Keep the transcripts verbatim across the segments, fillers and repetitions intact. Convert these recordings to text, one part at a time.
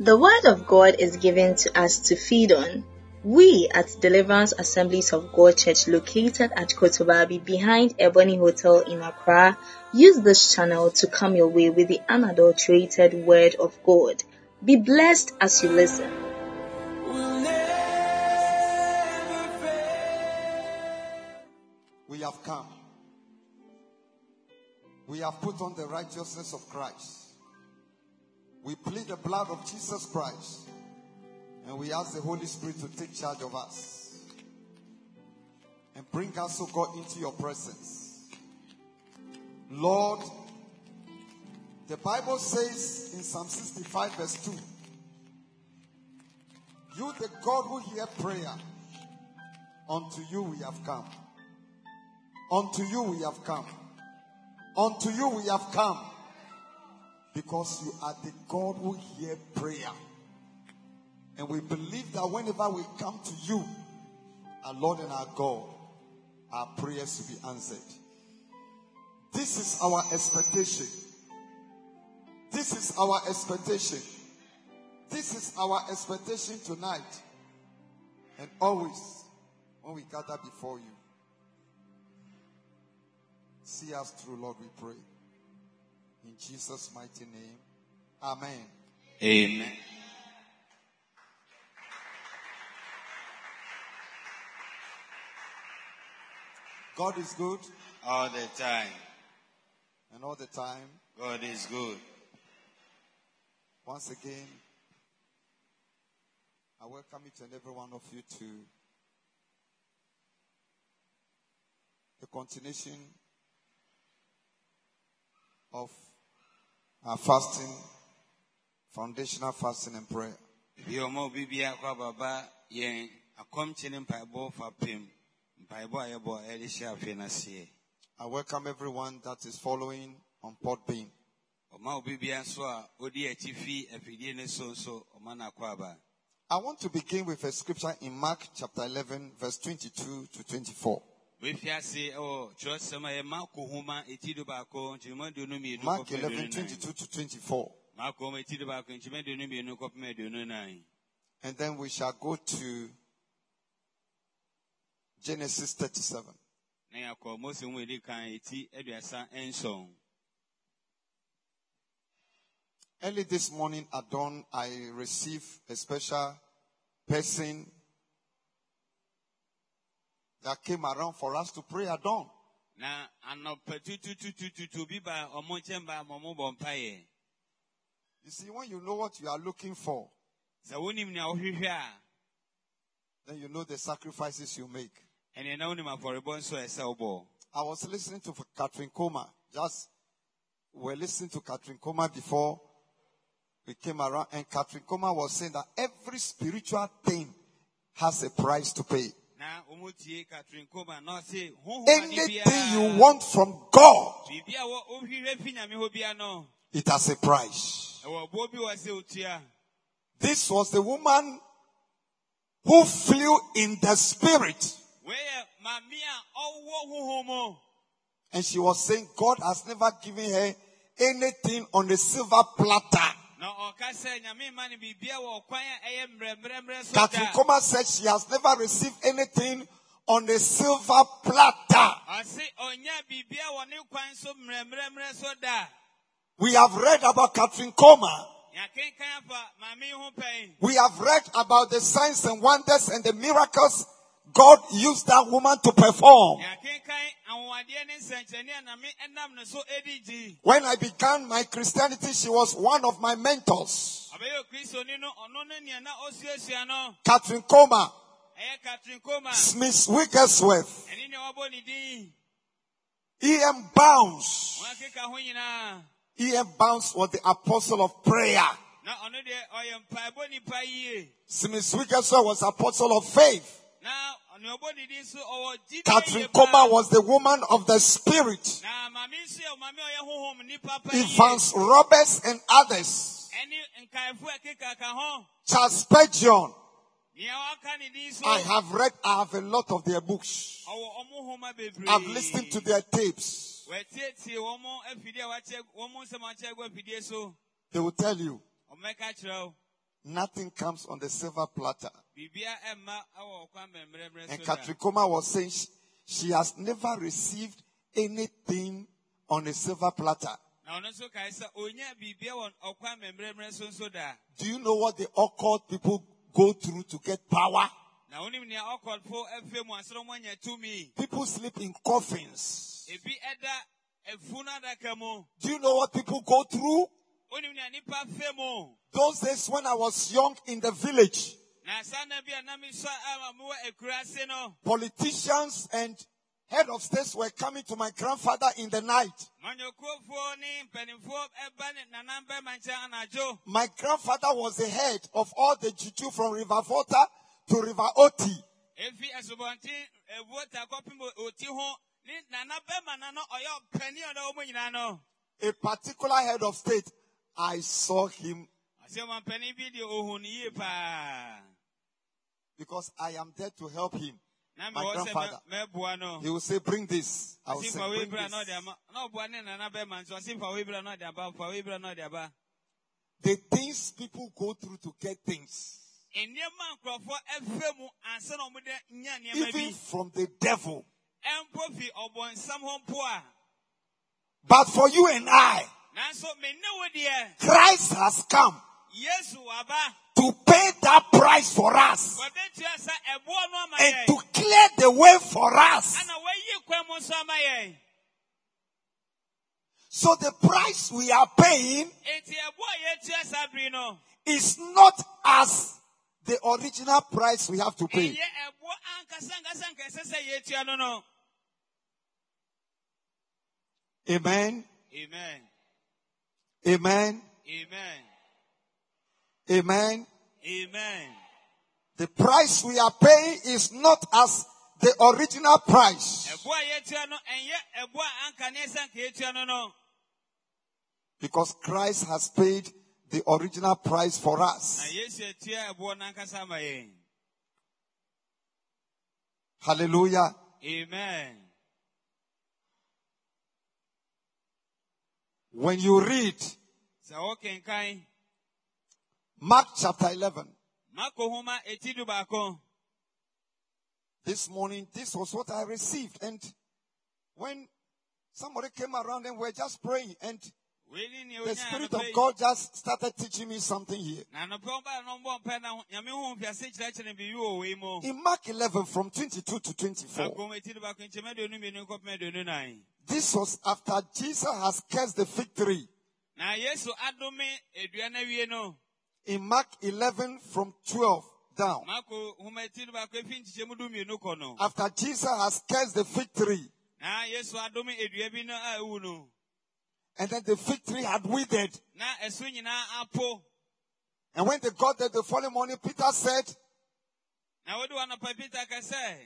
The Word of God is given to us to feed on. We at Deliverance Assemblies of God Church, located at Kotobabi behind Ebony Hotel in Accra, use this channel to come your way with the unadulterated Word of God. Be blessed as you listen. We have come. We have put on the righteousness of Christ. We plead the blood of Jesus Christ. And we ask the Holy Spirit to take charge of us. And bring us, O God, into your presence. Lord, the Bible says in Psalm sixty-five verse two, you the God who hear prayer, unto you we have come. Unto you we have come. Unto you we have come. Because you are the God who hears prayer. And we believe that whenever we come to you, our Lord and our God, our prayers will be answered. This is our expectation. This is our expectation. This is our expectation tonight. And always, when we gather before you, see us through, Lord, we pray. In Jesus' mighty name, amen. Amen. God is good. All the time. And all the time, God is good. Once again, I welcome each and every one of you to the continuation of our fasting, foundational fasting and prayer. I welcome everyone that is following on Podbean. I want to begin with a scripture in Mark chapter eleven, verse twenty-two to twenty-four. Mark eleven, twenty-two to twenty-four. And then we shall go to Genesis thirty-seven. Early this morning at dawn, I received a special person that came around for us to pray at dawn. You see, when you know what you are looking for, then you know the sacrifices you make. I was listening to Catherine Coma. Just we were listening to Catherine Coma before we came around, and Catherine Coma was saying that every spiritual thing has a price to pay. Anything you want from God, it has a price. This was the woman who flew in the spirit. And she was saying God has never given her anything on a silver platter. Catherine Coma said she has never received anything on a silver platter. We have read about Catherine Coma. We have read about the signs and wonders and the miracles God used that woman to perform. When I began my Christianity, she was one of my mentors. Catherine Coma, Smith Wigglesworth, E M Bounds. E M Bounds was the apostle of prayer. Smith Wigglesworth was apostle of faith. Catherine Coma was the woman of the spirit. Evans Roberts and others. Charles Spurgeon. I have read, I have a lot of their books. I've listened to their tapes. They will tell you nothing comes on the silver platter. Bibia emma awo kwa memremre And soda. Katrikoma was saying she, she has never received anything on a silver platter. Na ono so kai sa onya bibia won okwa memremre so soda. Do you know what the occult people go through to get power? Na onim nia occult fo efe mu asoro mo nya tumi. People sleep in coffins. Ebi eda efuna daka mu. Do you know what people go through? Onim nia nipa fe mu. Those days when I was young in the village, Na sana bia na mi so amamu ekurase no. politicians and head of states were coming to my grandfather in the night. Manyokofo ni mpenimfo eba ni nanambe mancha anajo. My grandfather was the head of all the juju from River Volta to River Oti. Efi asubonti evota kopimo oti ho ni nanabe manano oyo peni odo omo nyina no. A particular head of state, I saw him Asema peni video ohun yi pa. because I am there to help him. Na me My wo se grandfather. me bua no. He will say, bring this. I will say, Asifa we bring bra no this. de ama. Na bua ne nanabe man so asifa we bra no de aba, fa we bra no de aba. The things people go through to get things, Enyema nkrofo efe mu ansa na omo de nya niam even bi. from the devil. Empo fi obonsam ho mpo a. But for you and I, Nanso me ne wo de Christ has come Yesu aba. to pay that price for us Wabetu asa ebo no ama and ye. to clear the way for us. Ana wayi kwa mo so ama ye. So the price we are paying Enti ebo ye tu asa bri no. is not as the original price we have to pay. Eye ebo ankasa ankasa ankasa se ye tu ano no. Amen. Amen. Amen. Amen. Amen. Amen. The price we are paying is not as the original price. Ebo ye tu ano enye ebo anka ne san ke tu ano no. Because Christ has paid the original price for Na us. Yesu tu ebo na ankasa ama ye. Hallelujah. Amen. When you read Sa o kenkan Mark chapter eleven, Mako homa etidu ba ko. this morning, this was what I received. And when somebody came around and we were just praying, and Weli ni the onya Spirit no of pe. God just started teaching me something here. Na no pe ba no mbo pe na nyame hu mfiase kire kire bi wo we mo. In Mark eleven from twenty-two to twenty-four, Mako etidu ba ko ncheme de nu mi nu ko pe de nu nine. this was after Jesus has cursed the fig tree. Na Yesu adome edua na wie no. In Mark eleven from twelve down, Mako homa etidu ba ko efi ncheme du mi nu ko no. after Jesus has cursed the fig tree, Na Yesu adome edua bi no a ewu no. and then the fig tree had withered. Na esu nyina apo. And when they got there the following morning, Peter said, Na wodu wana pa Peter ka say.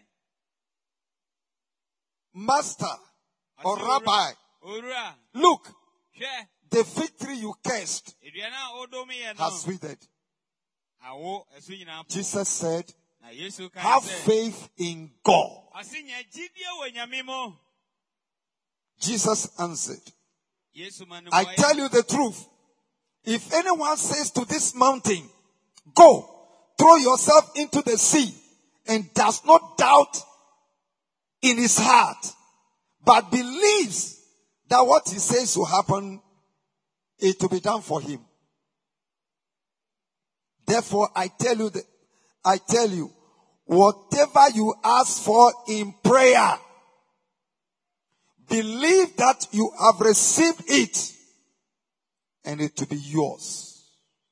Master or Rabbi, Owura. look, Hwe. the fig tree you cursed Edua na odome ye no. has withered. Awo esu nyina apo. Jesus said, Na Yesu ka have say. faith in God. Asinya jidie wo nyame mo. Jesus answered, Yesu manu I tell you the truth. If anyone says to this mountain, go, throw yourself into the sea, and does not doubt in his heart, but believes that what he says will happen, it will be done for him. Therefore, I tell you that, I tell you, whatever you ask for in prayer, believe that you have received it, and it will be yours.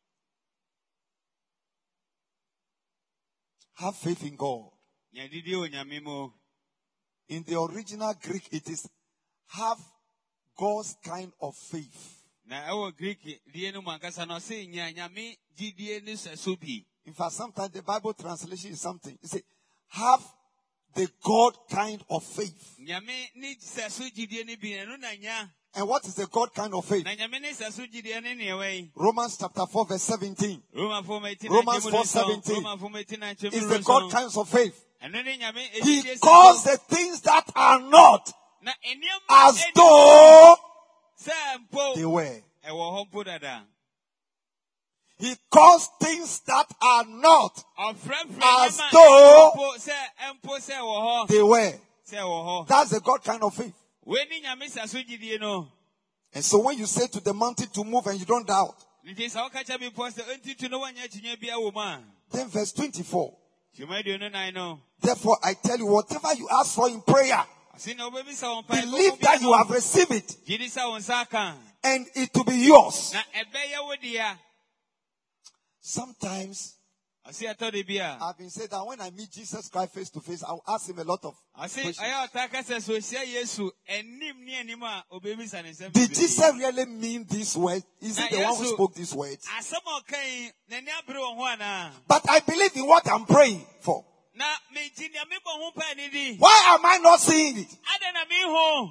Have faith in God. Nyadidi wo nyame mo. In the original Greek, it is have God's kind of faith. Na ewo Greek die no mankasa no se nya nyame jidie ni seso bi. In fact, sometimes the Bible translation is something. It says, have the God kind of faith. Nyame ni seso jidie ni bi no na nya. And what is the God kind of faith? Na nyame ni seso jidie ni ne we. Romans chapter four verse seventeen. Roma four eighteen. Romans four seventeen. Roma four eighteen. Is the God kind of faith. Eno ni nyame He ejidie calls the things that are not na eniam as though se mpo they were. ewo ho mpo dada. He calls things that are not Ɔfrɛfrɛ as nneɛma though mpo sɛ mpo sɛ wɔ hɔ. they were. Sɛ wɔ hɔ. That's the God kind of faith. Wei ni Nyame sa so gyidie no. And so when you say to the mountain to move and you don't doubt, Nti sɛ woka kyerɛ bepɔ sɛ ɔntutu no woanyɛ akyinnye bia wɔ mu a. then verse twenty-four. Dwuma aduonu nan no. Therefore I tell you, whatever you ask for in prayer, Ɔse na wobɛbisa wo mpaebɔ mu believe bia that you no, have received it gyidi sɛ wo nsa aka. and it to be yours. Na ɛbɛyɛ wo dea. Sometimes Ɔse ɛtɔ de bia. I've been saying that when I meet Jesus Christ face to face, I'll ask him a lot of Ɔse questions. ɔyɛ ɔtaa ka sɛ sɛ ohyia Yesu anim ne anim a obɛbisa ne nsɛm Did bebree. Jesus really mean this word? Is it the one who spoke these words? Asɛm a ɔkae n'ani abere wɔ ho anaa? But I believe in what I'm praying for. Na megye nea mebɔ ho paa ne di. Why am I not seeing it? Adɛn na mehu?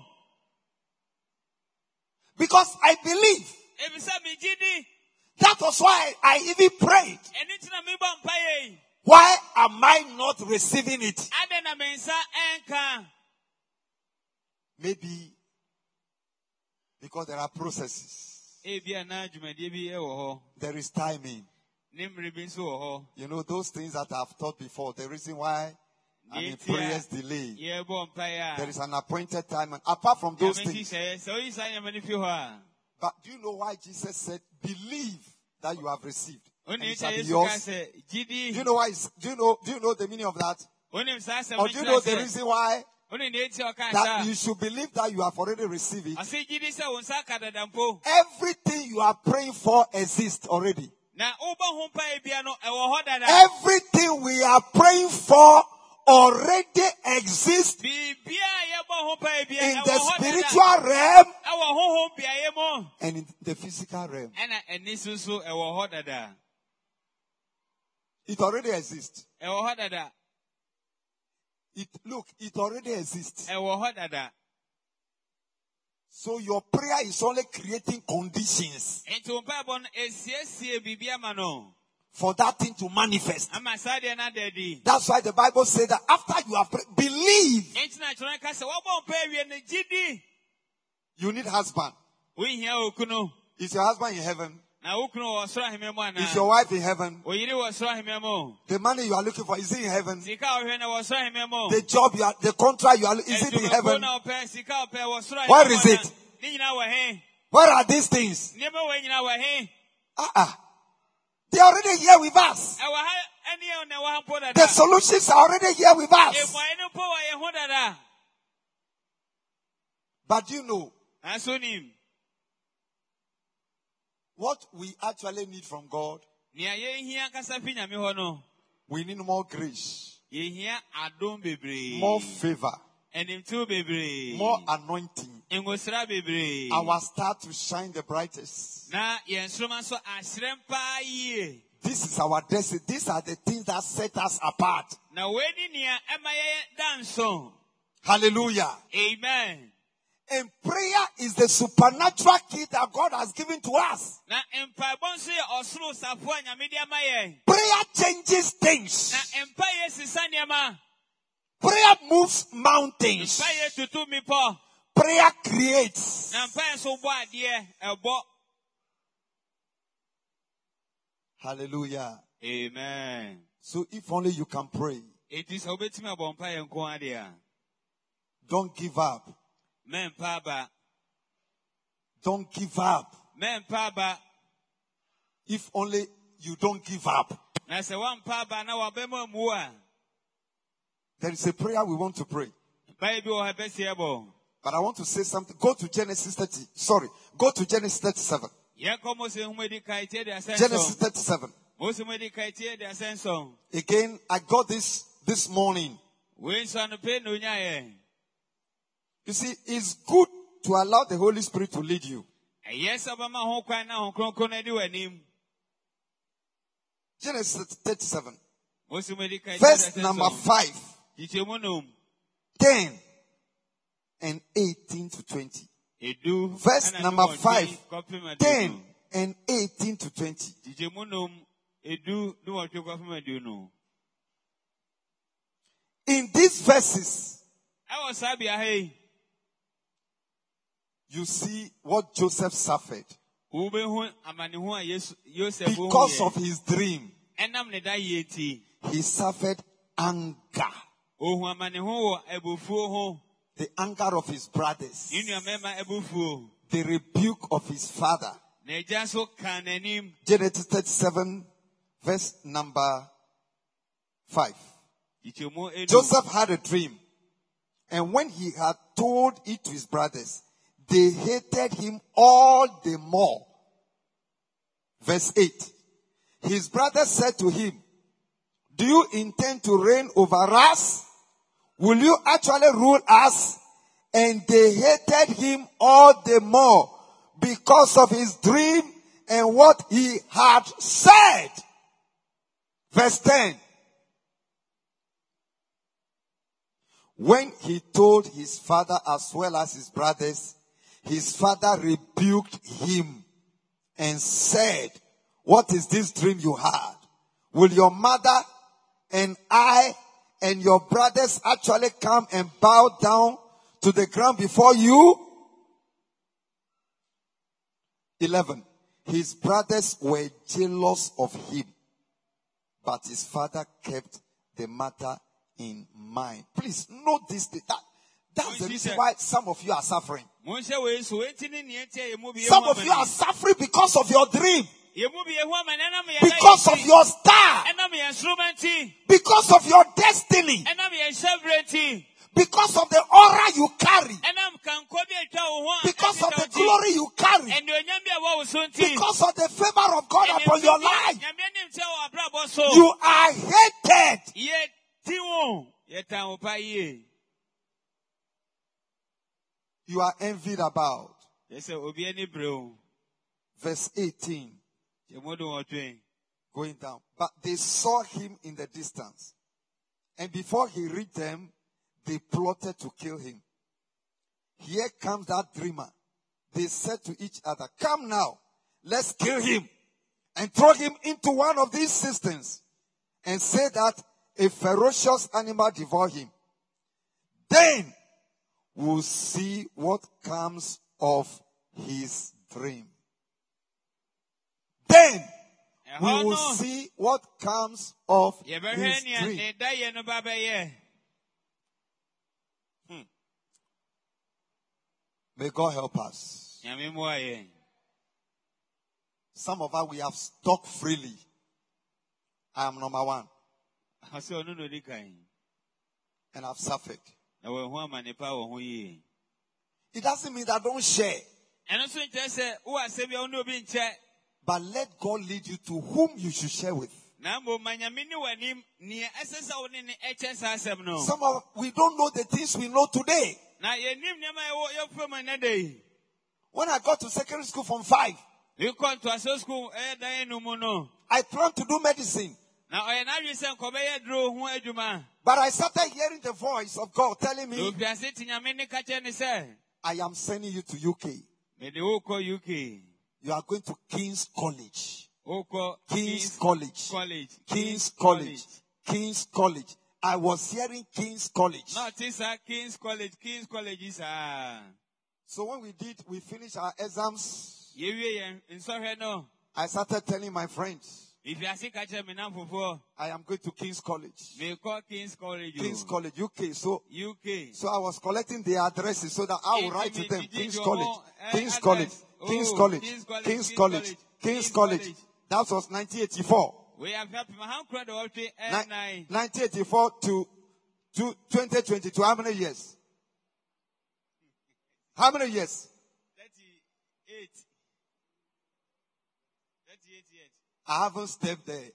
Because I believe. Ebisa megye di. That was why I even prayed. Ɛno nti na mebɔ mpaeɛ yi. Why am I not receiving it? Adɛn na me nsa ɛnka? Maybe because there are processes. Ebia na dwumadie bi ɛwɔ hɔ. There is timing. Ne mmere bi nso wɔ hɔ. You know, those things that I've taught before, the reason why I mean prayers delay. Yɛbɔ mpaeɛ a. There is an appointed time. And apart from those Nyame things, nhyehyɛeɛ. Sɛ oyi saa nneɛma no fi hɔ a. but do you know why Jesus said, believe that you have received? And Onim it shall sɛ be Yesu ka yours. sɛ gyidi. Do you know why? It's, do you know? Do you know the meaning of that? Onim saa asɛm Or no do you know kyerɛ the sɛ. reason why Onim deɛ eti a ɔka that saa. you should believe that you have already received it? Ɔse gyidi sɛ wo nsa aka dada mpo. Everything you are praying for exists already. Na wobɔ ho mpaeɛ bia no ɛwɔ hɔ dada. Everything we are praying for already exists Bibia a yɛbɔ ho mpaeɛ bia in ɛwɔ the hɔ dada. spiritual realm Ɛwɔ honhom beaeɛ mu. and in the physical realm. Ɛna ɛni nso ɛwɔ hɔ dada. It already exists. Ɛwɔ hɔ dada. It look, it already exists. Ɛwɔ hɔ dada. So your prayer is only creating conditions Nti wo mpaebɔ no esiesie biribi ama no. for that thing to manifest. Ama saa deɛ no ada adi. That's why the Bible says that after you have prayed, believe. Nti na kyerɛ ka sɛ wɔbɔ mpaeɛ wie no gyidi. You need husband. Wohia wo kunu. Is your husband in heaven? Na wo kunu wɔ soro ahemman mu anaa? Is your wife in heaven? Wo yere wɔ soro ahemman mu. The money you are looking for, is it in heaven? Sika a ɔhwɛ no wɔ soro ahemman mu. The job you are, the contract you are, is it in Adwumakuo heaven? na ɔpɛ, sika a ɔpɛ wɔ soro ahemman Where mu is anaa? it? Ne nyinaa wɔ he? Where are these things? Nneɛma wɔ nyinaa wɔ he? Uh-uh. They are already here with us. Ɛwɔ ha ɛne ɛwɔ na ɛwɔ ha mpo dada. The solutions are already here with us. Mmuaeɛ no mpo wɔ yɛn ho dada. But you know, Nanso nim. what we actually need from God, Nea yɛhia kasa fi Nyame hɔ no. we need more grace, Yɛhia adom bebree. more favor, Animtiw bebree. more anointing. Ngosra bebree. Our star to shine the brightest. Na yɛn nsoroma nso ahyerɛn paa yie. This is our destiny. These are the things that set us apart. Na wei ni nea ɛma yɛyɛ danso. Hallelujah. Amen. And prayer is the supernatural key that God has given to us. Na mpaebɔ nso yɛ ɔsoro safo a Nyame de ama yɛn. Prayer changes things. Na mpaeɛ sisa nneɛma. Prayer moves mountains. Mpaeɛ tutu mmepɔ. Prayer creates. Na mpaeɛ nso bɔ adeɛ ɛbɔ. Hallelujah. Amen. So if only you can pray, Eti sɛ wobɛtumi abɔ mpaeɛ nko ara deɛ a. don't give up. Mɛmpa aba. Don't give up. Mɛmpa aba. If only you don't give up. Na sɛ woampa aba na wabɛma mu a. There is a prayer we want to pray. Mpaeɛ bi wɔ ha bɛsi ɛbɔ. But I want to say something. Go to Genesis thirty. Sorry. Go to Genesis thirty-seven. Yɛkɔ Mose nhoma di kan tie de asɛn Genesis so. thirty-seven. Mose nhoma di kan tie de asɛn so. Again, I got this this morning. Wei nso anɔpɛ na onyaeɛ. You see, it's good to allow the Holy Spirit to lead you. Ɛyɛ sɛ ɔbɛma ho kwan na ho kronkron na di w'anim. Genesis thirty-seven. Mose nhoma di kan tie de Verse asɛn number so. five. Kyikyɛmu nom. ten and eighteen to twenty. Edu. Verse ɛna number ne five. wɔtwe kɔpem aduonu. ten and eighteen to twenty. Kyikyɛmu nom. Edu ne wɔtwe kɔpem aduonu. In these verses, Ɛwɔ saa bea ha yi. you see what Joseph suffered. Because of his dream, he suffered anger. The anger of his brothers. The rebuke of his father. Genesis thirty-seven, verse number five. Joseph had a dream. And when he had told it to his brothers, they hated him all the more. Verse eight. His brothers said to him, do you intend to reign over us? Will you actually rule us? And they hated him all the more because of his dream and what he had said. Verse ten. When he told his father as well as his brothers, his father rebuked him and said, what is this dream you had? Will your mother and I and your brothers actually come and bow down to the ground before you? eleven. His brothers were jealous of him, but his father kept the matter in mind. Please note this. That, that's the reason why some of you are suffering. Some of you are suffering because of your dream. Because of your star. Because of your destiny. Because of the aura you carry. Because of the glory you carry. Because of the favor of God upon your life. You are hated. You are envied about. Verse eighteen. Going down. But they saw him in the distance. And before he reached them, they plotted to kill him. Here comes that dreamer. They said to each other, come now, let's kill him and throw him into one of these cisterns and say that a ferocious animal devour him. Then we'll see what comes of his dream. Then we will see what comes of his dream. Hmm. May God help us. Some of us, we have talked freely. I am number one. And I've suffered. It doesn't mean that I don't share. But let God lead you to whom you should share with. Some of we don't know the things we know today. When I got to secondary school from five, I planned to do medicine. But I started hearing the voice of God telling me, I am sending you to U K. You are going to King's College. King's College. King's College. King's College. I was hearing King's College. No, this is King's College. King's College is ah. So when we did, we finished our exams. I started telling my friends, I am going to King's College. King's College. King's College, U K. So, U K. So I was collecting their addresses so that I will write to them. King's College. King's College. King's College. King's College. King's College. That was nineteen eighty-four. nineteen eighty-four to, to twenty twenty-two. How many years? How many years? thirty-eight. thirty-eight years. I haven't stepped there.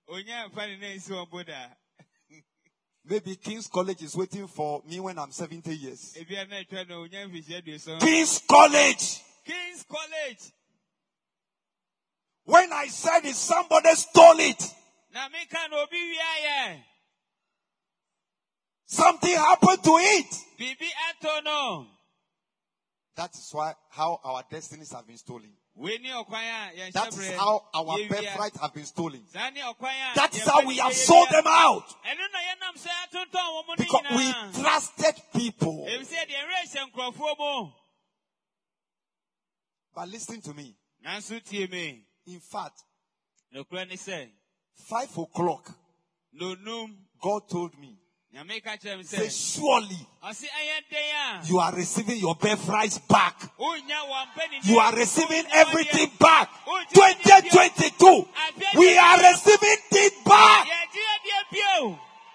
Maybe King's College is waiting for me when I'm seventy years. King's College. King's College. When I said it, somebody stole it. Something happened to it. That is why how our destinies have been stolen. That is how our birthright have been stolen. That is how we have sold them out. Because we trusted people. But listen to me. Nansu tie me. In fact, No kura say. five o'clock, No num. God told me, Nyameka chem say, say. surely Osi ayen you are receiving your birthright back. Unya wampeni. You are receiving everything back. twenty twenty-two, we are receiving it back. Yeah, dear, dear,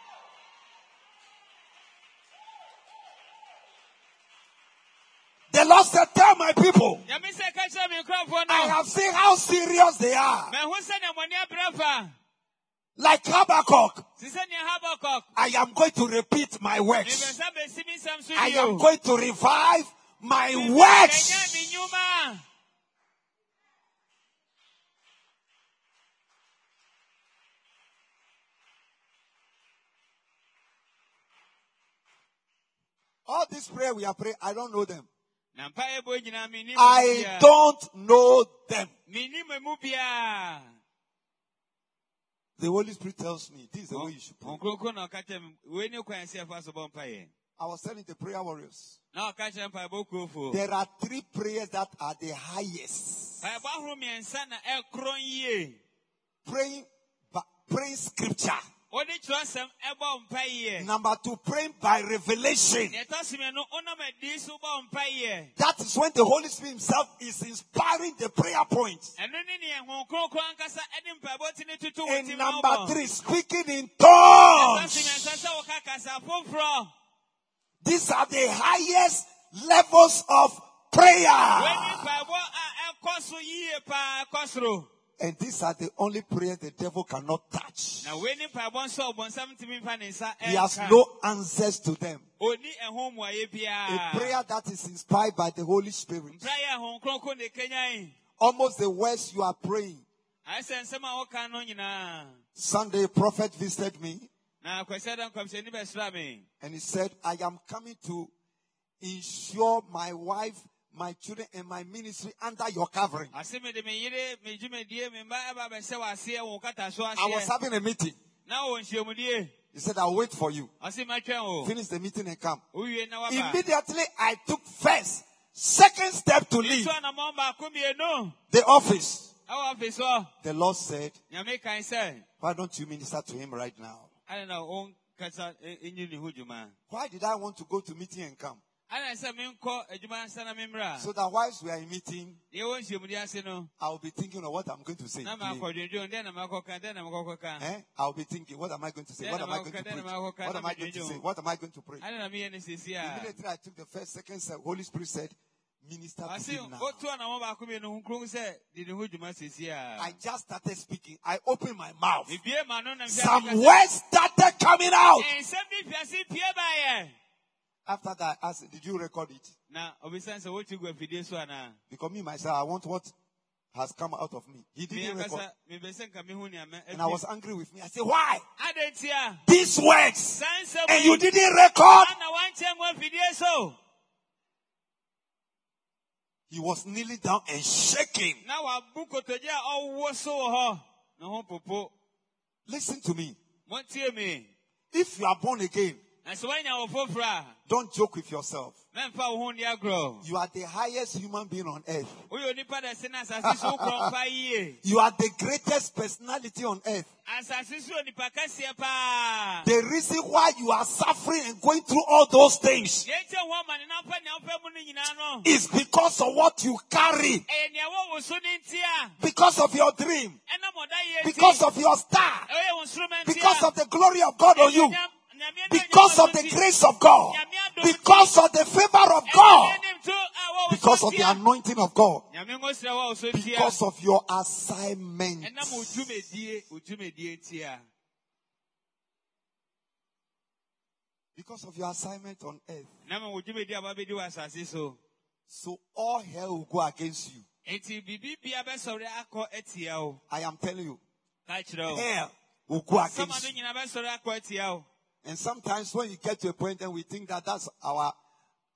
The Lord said, tell my people, Nyame say ka chem nkrofo I no. have seen how serious they are. Me hu se na moni abrafa. Like Habakkuk, Sise ni Habakkuk. I am going to repeat my Me works. be sa be simi sam so I yo. am going to revive my Kenya works. mi nyuma. All this prayer we are praying, I don't know them. Na mpa ebo nyina mi ni. I don't know them. Mi ni me mu bia. The Holy Spirit tells me this is the way you should pray. Onkroko na ka chem we ni kwan se fa so bon pa ye. I was telling the prayer warriors, Na ka chem pa bo krofo. there are three prayers that are the highest. Pa ba huru mi ensa na e kron ye. Praying, but praying scripture. Odi trosem e bo mpa ye. Number two, praying by revelation. Ne to sime no ona me di so bo mpa ye. That is when the Holy Spirit himself is inspiring the prayer points. Eno ni ni ehon kroko ankasa edi mpa bo ti ni tutu And wuti number three, speaking in To tongues. sime ensa se wo ka kasa foforo. These are the highest levels of prayer. Weni pa bo a e koso yie pa kosro. And these are the only prayers the devil cannot touch. Na weni pa bo nso obonsam timi fa ne nsa e. He has no answers to them. Oni ehon mu aye bia. A prayer that is inspired by the Holy Spirit. Prayer ehon kroko ne kenyan. Almost the words you are praying. Ai se nsema wo ka no nyina. Sunday, a prophet visited me Na kwese dan kwamse ni be sra me. and he said, I am coming to insure my wife, my children, and my ministry under your covering. Ase me de me yire me djume die me ba ba be se wase wo kata so ase. I was having a meeting. Na wo nhie mu die. He said, I'll wait for you. Ase ma twen o. Finish the meeting and come. Uwie na wa ba. Immediately, I took first, second step to leave So na mo ba ko mi eno. the office. Awa fe so. The Lord said, Nyame kan say. why don't you minister to him right now? I don't know on kasa enyu ni hujuma. Why did I want to go to meeting and come? Ana say me nko adwuma nsa na me mra. So that whilst we are in meeting, Ye won nhie mu die ase no. I'll be thinking of what I'm going to say. Na ma akwadwendwo den na ma akoka den na ma akoka. Eh? I'll be thinking, what am I going to say? What am I going to preach? What am I going to say? What am I going to pray? Ana na me ye ne sisi a. Immediately I took the first, second step. Holy Spirit said, minister to Ase him now. o to na mo ba ko mi no hunkron say di ne hujuma sisi a. I just started speaking. I opened my mouth. Me bie ma no na Some words started coming out. Ensem bi fiase pie ba ye. After that, I said, did you record it? Na obisan say what you go fidie so ana. Because me, myself, I want what has come out of me. He Me didn't record. akasa me be sen ka me hu ni ama. And I was angry with me. I said, why? Adentia. These words. Sanse And you didn't record? Ana wan chen go fidie so. He was kneeling down and shaking. Na wa bukotoje a owo so ho. Na ho popo. Listen to me. Mo tie me. If you are born again, Na so wanya wo fofra. don't joke with yourself. Memfa wo hu ndi agro. You are the highest human being on earth. Oyo nipa da se na asase so kron pa yie. You are the greatest personality on earth. Asase so nipa kase pa. The reason why you are suffering and going through all those things Ye che ho ma ne na fa ne afa mu no nyina no. is because of what you carry, E ne wo wo so ni ntia. because of your dream, Ena moda ye. because of your star, Oyo instrument. because of the glory of God on you, because of the grace of God, because of the favor of God, because of the anointing of God, because of your assignment. Because of your assignment on earth. So all hell will go against you. I am telling you, hell will go against you. And sometimes when you get to a point and we think that that's our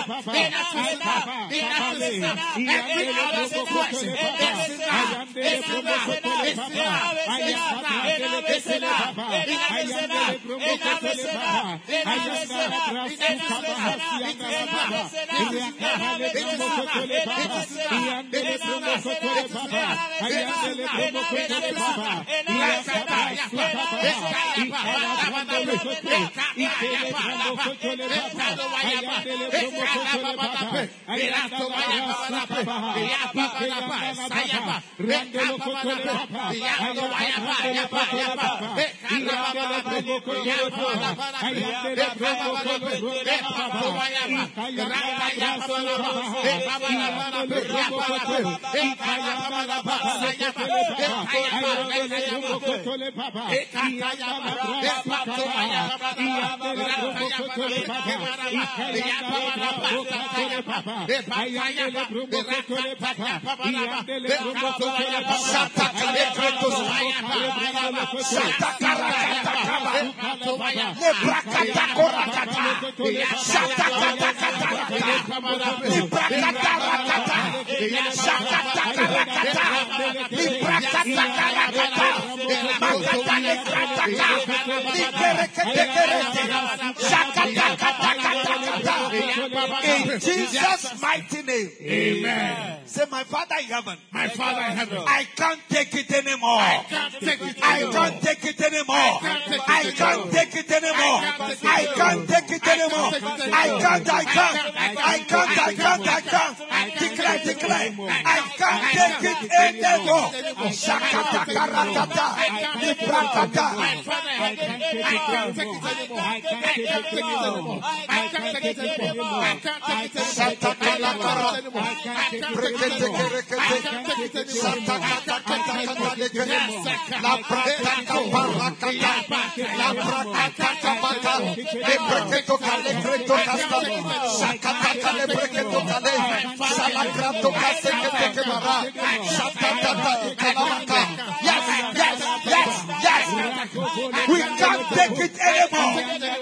In Jesus' mighty name. Amen. Say, my Father in heaven. My Father in heaven. I can't take it anymore. I can't take it I anymore. can't take it anymore. I I can't take it can't anymore. take it anymore. I can't take it anymore. I can't, I can't, I can't, I can't, I can't. Declare, declare. I can't take it anymore. Shakata karakata. Librakata. I can't take it anymore. I can't take it anymore. I can't take it anymore. I can't take it anymore. Shakata lakara. I can't take it Rekete anymore. kerekete. Shakata kata lekere. La prakata parakata. La prakata bata. Lebreketo kalekreto kasta. Shakata kalebreketo kale. Shalakrato kasekete kebara. Shakata ikalamaka. Yes, yes, yes, yes. We can't take it anymore.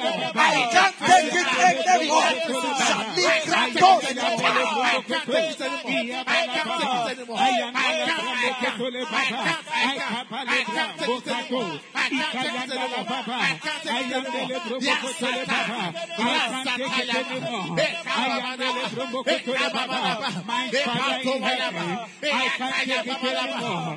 I can't take it anymore. Shalikrato. I can't take it anymore. I can't take it anymore. I can't take it anymore. I can't take it anymore. I can't take it anymore. I can't take it anymore. Yes, I can't. Yes, I can't. My Father in heaven, I can't take it anymore.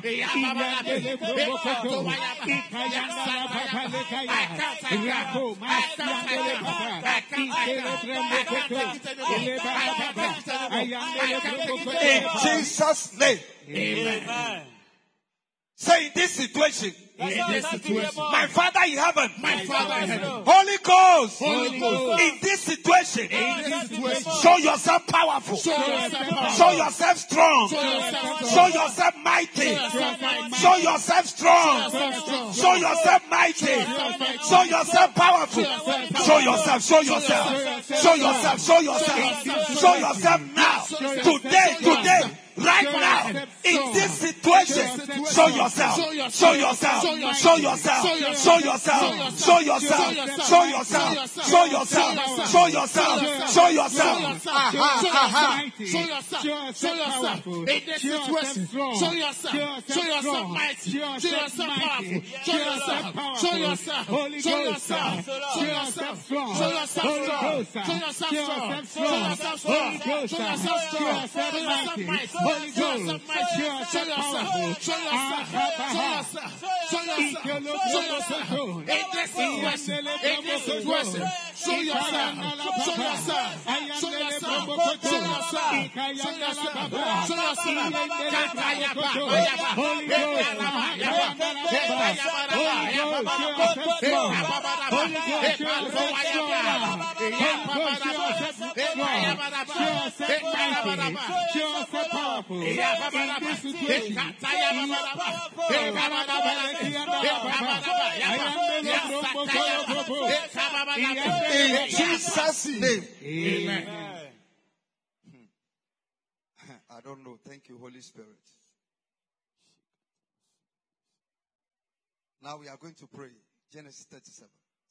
In Jesus' name. Amen. Say in this situation. In this situation, My Father in heaven. my Father in heaven, Holy Ghost. Holy Ghost, In this situation. in this situation, Show yourself powerful. show yourself powerful. Show yourself strong. Show yourself strong. Show yourself mighty. Show yourself strong. Show yourself mighty. Show yourself powerful. Show yourself. Show yourself. Show yourself. Show yourself. Show yourself now. Today. Today. Right now, in this situation, show yourself, show yourself, show yourself, show yourself, show yourself, show yourself, show yourself, show yourself, show yourself. Aha, aha. Show yourself, show yourself. In this situation, show yourself, show yourself mighty, show yourself powerful, show yourself, show yourself, show yourself, show yourself strong, show yourself strong, show yourself strong, show yourself strong, show yourself strong, show yourself mighty. Holy Ghost, show yourself, show yourself, show yourself, show yourself, show yourself, show yourself. In this situation, in this situation, Show yourself. Show yourself. Show yourself. Show yourself. Show yourself. Show yourself. Holy Ghost. In Jesus' name. Amen. I don't know. Thank you, Holy Spirit. Now we are going to pray. Genesis thirty-seven.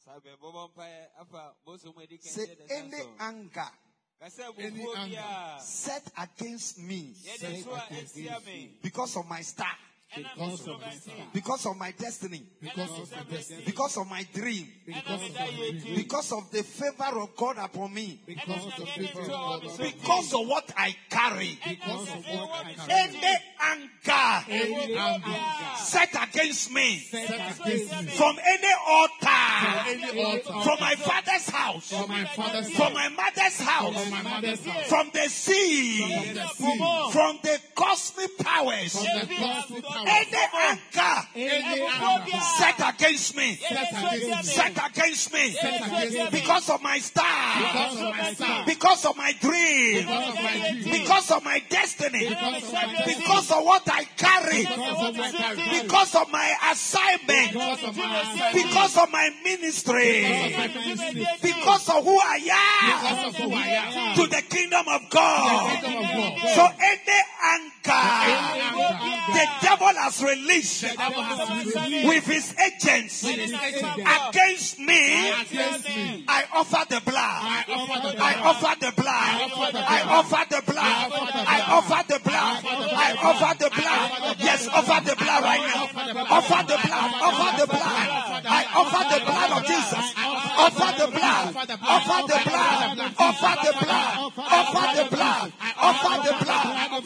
Say any anger, Any anger set against me set against me because of my star, because of my star, because of my destiny, because of my destiny, because of my dream, because of my dream, because of the favor of God upon me, because of the favor of God, because of what I carry. because of what I carry. Any anger Any anger set against me set against me from any altar, any altar from my father's house, from my father's from house, my mother's house, from my mother's house, from the sea, from the sea, from the cosmic powers, from the cosmic power, any anger any anger set against me, set against me, set against me, set against me, because of my star, because of my star, because of my dream, because of my dream, because of my destiny, because of my destiny, because of what I carry, because of my carry, because of my assignment, because of my assignment, because of my ministry, because of my ministry, because of who I because am of who I am, to the kingdom of God. kingdom of God. So any anger Anger. the devil has released The devil has released with his agents with his agents against me, against me. I offer the blood. I offer the blood. I offer the blood. I offer the blood. I offer the blood. I offer the blood. Yes, offer the blood right now. Offer the blood. Offer the blood. I offer the blood of Jesus. Offer the blood. Offer the blood. Offer the blood. Offer the blood. Offer the blood.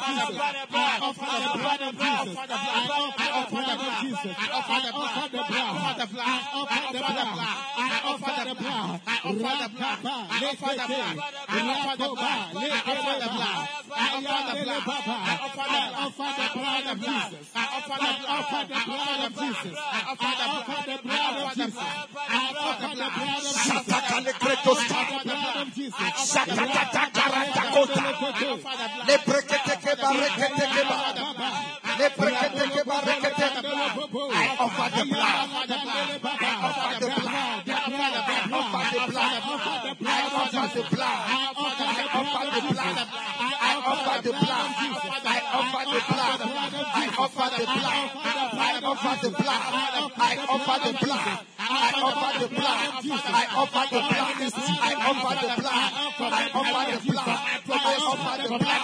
I offer the blood of Jesus. I offer the blood of Jesus. I offer the blood. I offer the blood. I offer the blood. I offer the blood. I offer the blood. I offer the blood. I offer the blood. I offer the blood. I offer the blood. I offer the blood of Jesus. I offer the blood of Jesus. I offer the blood of Jesus. I offer the blood of Jesus. I offer the blood of Jesus. Satakalekretosta. Blood of Jesus. Sakatatarakota. Lepreketekeba reketekeba. Lepreketekeba reketekeba. I offer the blood. I offer the blood. I offer the blood. I offer the blood. I offer the blood. I offer the blood. I offer the blood. I offer the blood. I offer the blood. I offer the blood. I offer the blood. I offer the blood. I offer the blood. I offer the blood. I offer the blood.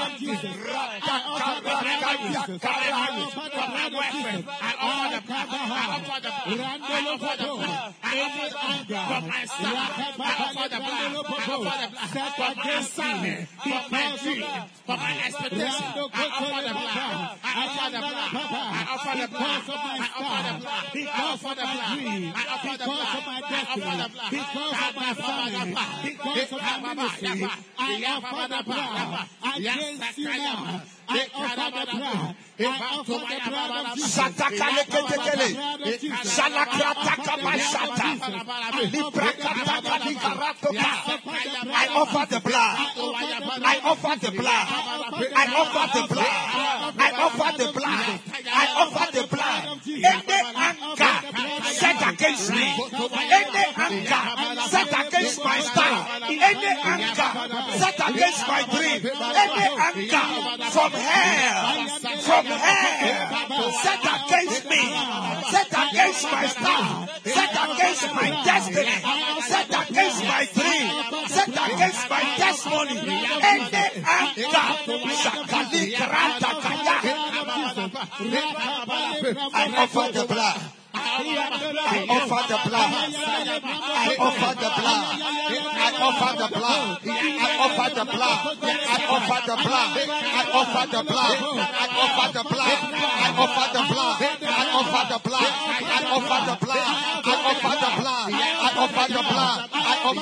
For my expectation, I offer the blood. I offer the blood. I offer the blood. I offer the blood. Because of my dream, because of my destiny, because of my family, because of my ministry, I offer the blood against you now. I offer the blood. I offer the blood of Jesus. Satakaleketekele. Salakratakamasata. Librakatakalikarakoka. I offer the blood. I offer the blood. I offer the blood. I offer the blood. I offer the blood. Any anger set against me, any anger set against my star, any anger set against my dream, any anger from hell, from hell set against me, set against my star, set against my destiny, set against my dream, set against my testimony, any anger, Shakali Karata Kaya. I offer the blood. I offer the blood. I offer the blood. I offer the blood. I offer the blood. I offer the blood. I offer the blood. I offer the blood. I offer the blood. I offer the blood. I offer the blood. I offer the blood. I offer the blood. I offer the blood. I offer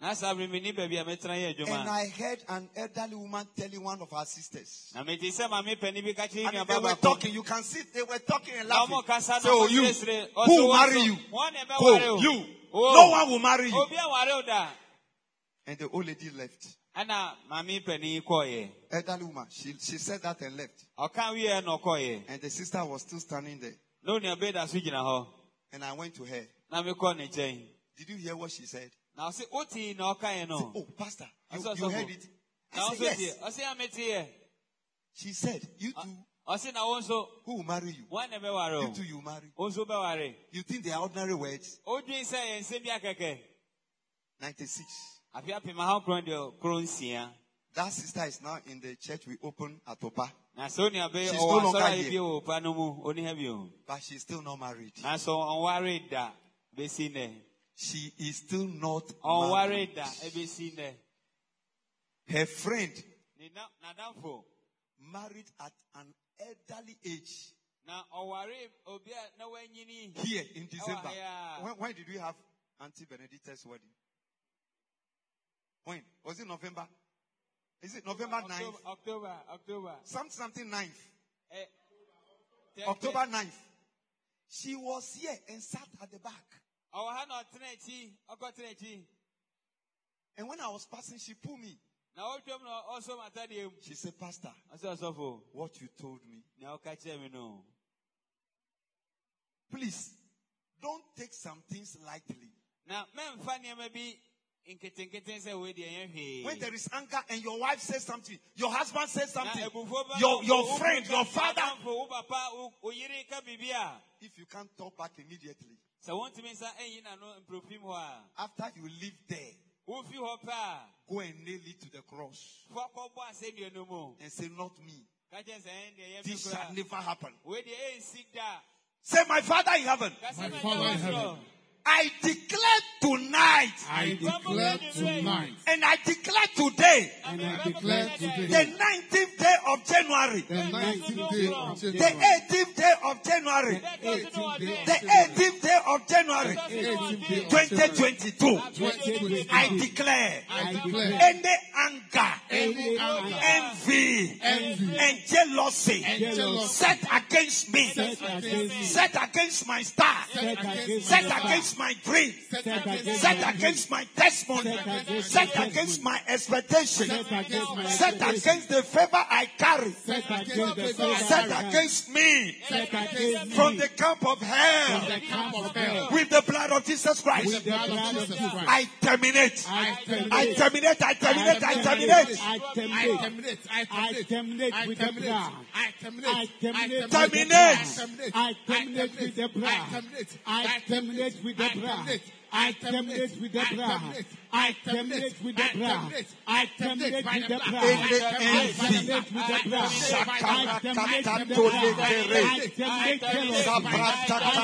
Na sa mini baby a metra ye And adwuma. I heard an elderly woman telling one of her sisters. Na me ti se ma me pani bi ka chi And nua they were baba ko. talking. You can see they were talking and Na laughing. mo kasa Say, na oh, mo you. sesre. Who will marry you? One e be Go. ware o. You. Oh. No one will marry you. Obi a ware o da. And the old lady left. Ana mami pani ko ye. Elderly woman. She, she said that and left. O kan wi e no ko ye. And the sister was still standing there. No ni be da so gina ho. And I went to her. Na me ko ne chen. Did you hear what she said? Na o se oti na o kan ye I said, no. oh, Pastor, you, I saw you some heard more. it? Na I o said, so ti. yes. O se ameti ye. She said, you two, O se na won so. who will marry you? One e be ware o. You two, you marry. O so be ware. You think they are ordinary words? O dwin se ye nsem bi akeke. ninety-six. Afia pe ma ha kron de kron sia. That sister is now in the church we opened at Opa. Na so ni abe She's o no longer asora here. e bi o pa no mu oni ha bi o. But she's still not married. Na so on worried da be si ne. She is still not On married. worried da e be si ne. Her friend Ni na na danfo. married at an elderly age Na o worry obi a na wanyini. here in December. Oh, yeah. When, when did we have Auntie Benedicta's wedding? When? Was it November? Is it November ninth? October, October, October. Some, something ninth. Eh, te- October ninth. She was here and sat at the back. O ha no trechi, o ko trechi. And when I was passing, she pulled me. Na o twem no also matade em. She said, Pastor, O se osofo. what you told me. Na o ka kire me no. Please, don't take some things lightly. Na men fa ne ma bi inketenketen se we de yen hwe. When there is anger and your wife says something, your husband says Na something, ebufo ba your, na your o- o- friend, o- your o- father, o papa o o yiri ka bibia. if you can't talk back immediately, Se won timi sa enyi na no improfim ho a. after you leave there, Wo fi ho pa. go and nail it to the cross Fo ko bo ase mi enu mu. and say, not me. Ka je se en de yen This fi shall kura. never happen. We de e sik da. Say, my Father in heaven, Ka se My me Father in na heaven. wo. I declare tonight I declare tonight and I declare today, and I declare the today, nineteenth day of January, the nineteenth day of the January, eighteenth day of January, eighteenth day the eighteenth day of January, eighteenth day of twenty January, twenty-two. twenty twenty-two. I declare I declare any anger, any anger, envy, envy, and jealousy and jealousy set against me, set against me, set against my star, set against set my star, against my dream, set against set my against my testimony, Set against set my against my expectation, set against my set expectation, against the favor I carry, set against the favor set I have, against me set against me from the camp of from hell the camp of hell with the blood of Jesus Christ. with the blood of Jesus Christ. I terminate. I terminate. I terminate. I terminate. I terminate. I terminate. I terminate with the blood. I I terminate. Terminate. I terminate with the blood. I terminate with the blood. I terminate with the blood. I terminate with the blood. I terminate with the blood. I terminate with the blood. I terminate with the blood. I terminate jealousy.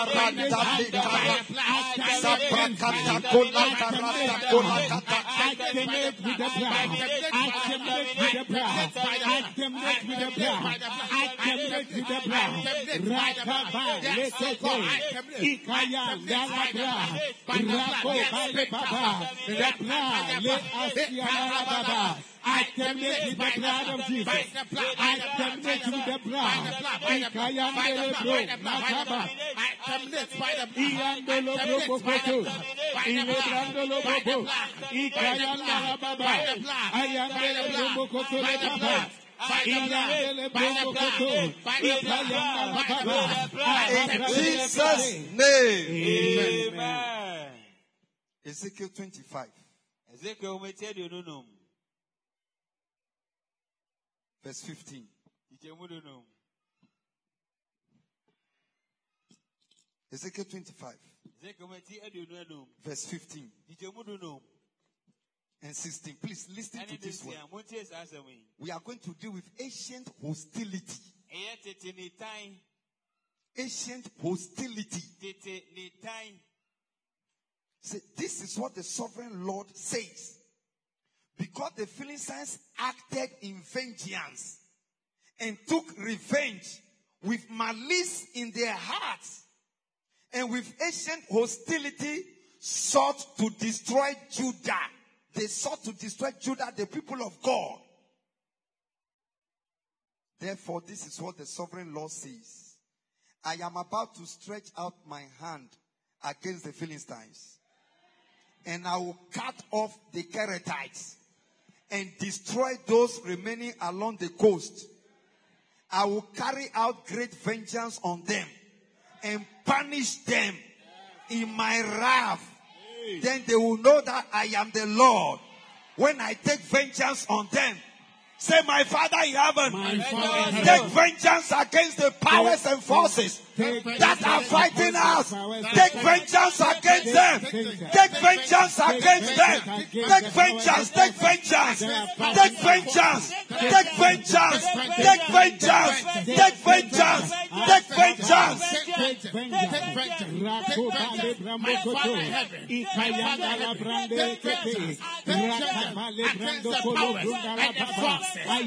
I terminate with the blood. I terminate with the blood. I terminate with the blood. I terminate with the blood. Rakaba lekete. Ikaya dalabra. Rako bale baba. Lepra le asiana baba. I terminate with the blood of Jesus. I terminate with the blood. Ikaya delebro. Nakaba. I terminate by the blood. Iyandolo bobokoto. Ilebrandolo bobo. Ikayanda baba. Ayandele bobokoto le baba. Iyandele bobokoto. Ikayanda baba. In Jesus' name. Amen. Ezekiel twenty-five, Ezekiel umetia dio nunum. verse fifteen. Ichemu nunum. Ezekiel twenty-five, Ezekiel umetia dio nunum. verse fifteen Ichemu nunum. and sixteen. Please listen Ani to this one. disia muntie sa asemi. We are going to deal with ancient hostility. Eye tete ni tan. Ancient hostility. Tete ni tan. See, this is what the sovereign Lord says. Because the Philistines acted in vengeance and took revenge with malice in their hearts and with ancient hostility sought to destroy Judah, they sought to destroy Judah, the people of God. Therefore, this is what the sovereign Lord says. I am about to stretch out my hand against the Philistines, and I will cut off the Kerethites and destroy those remaining along the coast. I will carry out great vengeance on them and punish them in my wrath. Then they will know that I am the Lord when I take vengeance on them. Say, my Father in heaven, Father in take heaven. vengeance against the powers and forces that are fighting us. Take vengeance against them. Take vengeance against them. Take vengeance. Take vengeance. Take vengeance. Take vengeance. Take vengeance. Take vengeance. Take vengeance. My Father in heaven, my Father in heaven, take vengeance against the powers and the forces.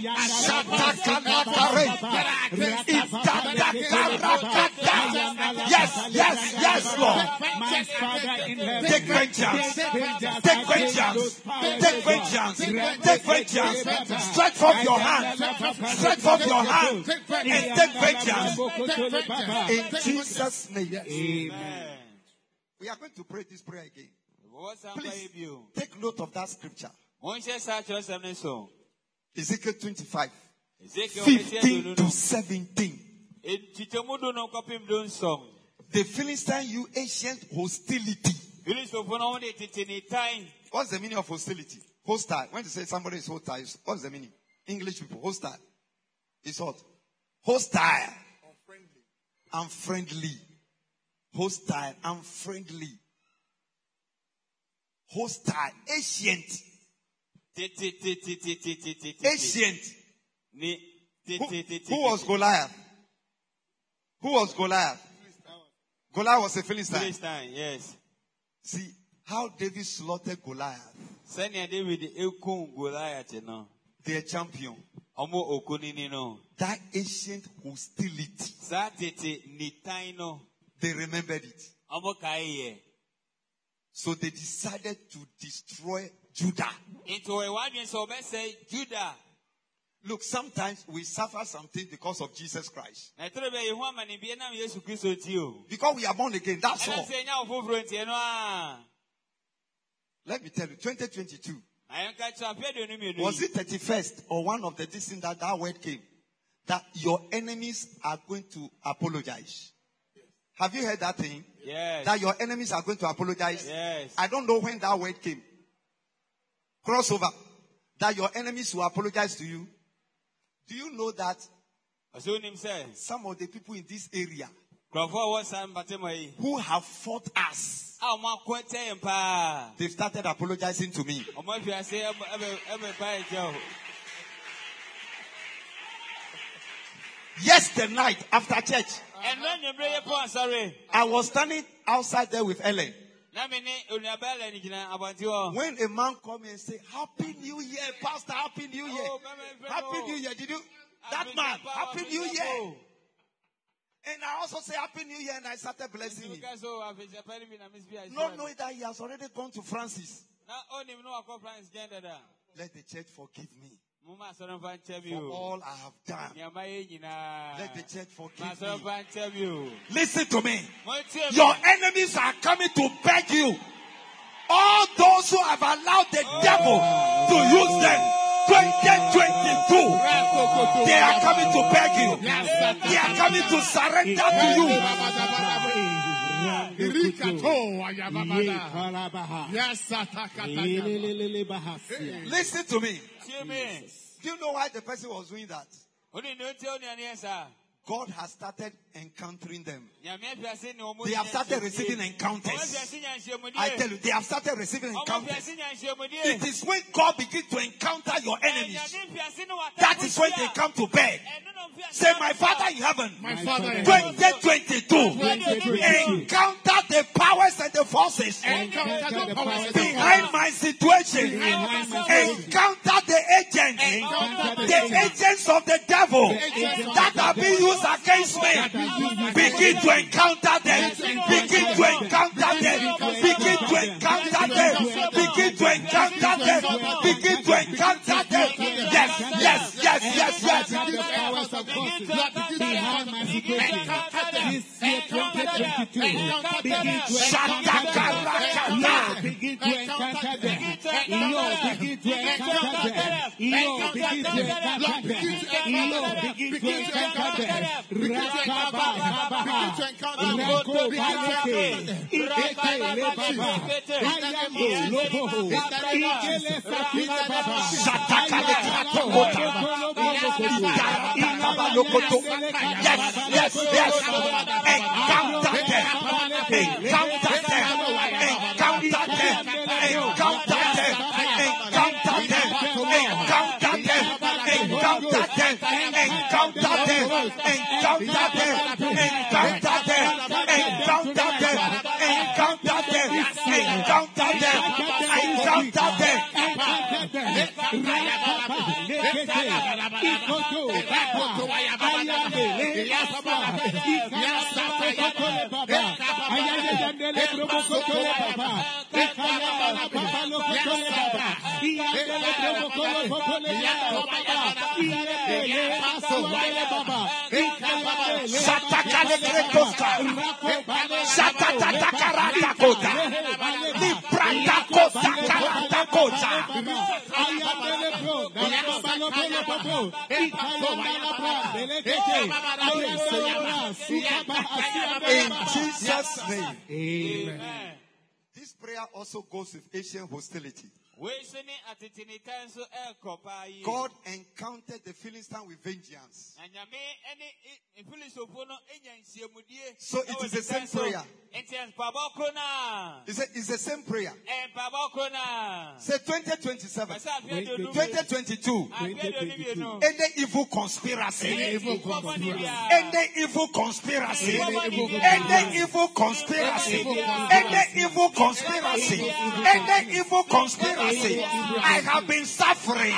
Yes, yes, yes, Lord. My Father in heaven, Take vengeance. Take vengeance. Take vengeance. Take vengeance. Stretch forth your hand. Stretch forth your hand and take vengeance. In Jesus' name. Amen. We are going to pray this prayer again. What's up, Please baby? take note of that scripture. One share such as seven so. Ezekiel twenty-five, Ezekiel fifteen to seventeen. Chichemudu no copy don't song. The Philistine you ancient hostility. What's the meaning of hostility? Hostile. When you say somebody is hostile, what's the meaning? English people, hostile. It's what? Hostile. Unfriendly. Unfriendly. Hostile. Unfriendly. Hostile. Ancient. Ancient. Who, who was Goliath? Who was Goliath? Goliath was a Philistine. Philistine, yes. See how David slaughtered Goliath. Senior David Ekun Goliath, you know. Their champion. Omo Okunini no. That ancient hostility. Satete Nitaino. They remembered it. Omo Kaye. So they decided to destroy Judah. Into a one so say Judah. Look, sometimes we suffer something because of Jesus Christ. Because we are born again, that's all. Let me tell you, twenty twenty-two. Was it thirty-first or one of the distinct that that word came? That your enemies are going to apologize. Have you heard that thing? Yes. That your enemies are going to apologize? Yes. I don't know when that word came. Crossover. That your enemies will apologize to you. Do you know that some of the people in this area who have fought us, they've started apologizing to me. Yesterday night after church, I was standing outside there with Ellen. When a man come and say, Happy New Year, Pastor, Happy New Year. Happy New Year. Did you? That man, Happy New Year. And I also say Happy New Year and I started blessing him. Not knowing that he has already gone to Francis. Let the church forgive me for all I have done. Let the church forgive me. Listen to me. Your enemies are coming to beg you. All those who have allowed the devil to use them. twenty twenty-two. They are coming to beg you. They are coming to surrender to you. Listen to me. Do you know why the person was doing that? God has started encountering them. They have started receiving encounters. I tell you, they have started receiving encounters. It is when God begins to encounter your enemies. That is when they come to beg. Say, my Father in heaven, My Father in twenty twenty-two, encounter the powers and the forces behind my situation. Encounter the agents, the agents of the devil that are being used against me. Begin to encounter them. Begin to encounter them. Begin to encounter them. Begin to encounter them. twenty-two. Begin to encounter them. Lord, begin to encounter them. Lord, begin to encounter them. Lord, begin to encounter them. Lord, begin to encounter them. Rakaba, Baba, Rako, Baleke, Ikete, Lebaba, Ayamo, Lobo, Ikele, Fatima, Baba, Shatakale Krakota. Yes, yes, yes. Encounter them. Encounter them. Encounter them. Encounter them. Encounter them. Encounter them. Encounter them. Encounter them. Encounter them. Encounter them. Encounter them. Encounter them. Encounter them. Encounter them. In Jesus' name. Amen. This prayer also goes with Asian hostility. God encountered the Philistines with vengeance. So it is the same prayer. It's, a, it's the same prayer. Say twenty twenty-seven. twenty twenty-two. Any evil conspiracy. Any evil conspiracy. Any evil conspiracy. Any evil conspiracy. Any evil conspiracy. Any evil conspiracy. I have been suffering.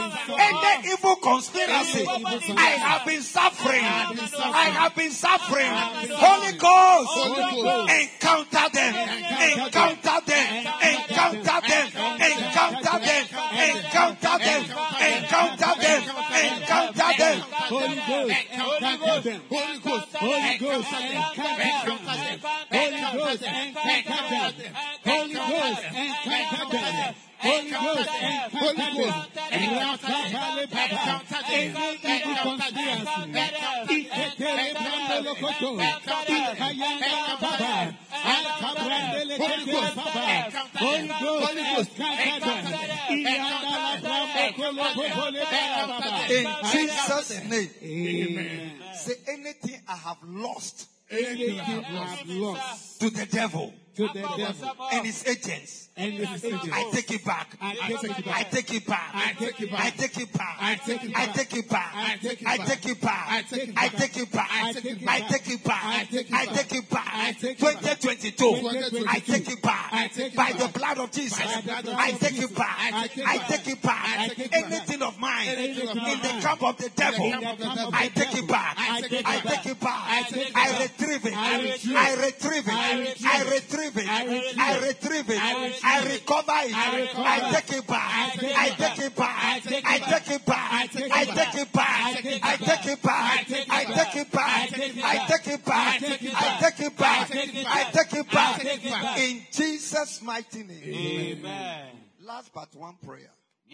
Any evil conspiracy. I have been suffering. I have been suffering. Holy Ghost. Encounter them. Encounter them. Encounter them. Encounter them. Encounter them. Encounter them. Encounter them. Holy Ghost, encounter them. Holy Ghost, Holy Ghost, encounter them. Holy Ghost, encounter them. Holy Ghost, encounter them. Holy Ghost, encounter them. Rakabale Baba, any evil conspiracy. Iketele Brando Lokoto, Ikayanga Baba, Akabrandele Ketele Baba. Holy Ghost, encounter them. Iyandala Brando Kolokole Baba. In Jesus' name. Amen. Say anything I have lost Anything I have lost to the devil to the devil and his agents, and his agents, I take it back. I take it back. I take it back. I take it back. I take it back. I take it I back. take it back. I take it I back. take it back. I take it I back. take it back. I take it I back. take it back. I take it I back. take it back. I take it back. twenty twenty-two. twenty I take it back. I take it By back. the blood of Jesus. By the blood of I take Jesus. it back. I take it I back. take it back. I take it back. Anything of mine Anything of in the mine. camp of the devil, In the camp of the I take devil. it back. I take it I back. take it back. I take it I back. retrieve it. I retrieve I it. retrieve it. I retrieve I it. retrieve it. I retrieve I it. retrieve it. I retrieve I it. recover it. I recover I it. take it back. I take I it take it back. I take it I back. take it back. I take it I back. take it back. I take it I back. take it back. I take it I back. take it back. I take it I back. take it back. I take it I back. take it back. I take it I back. take it back. I take it back. In Jesus' mighty name. Amen. Last but one prayer.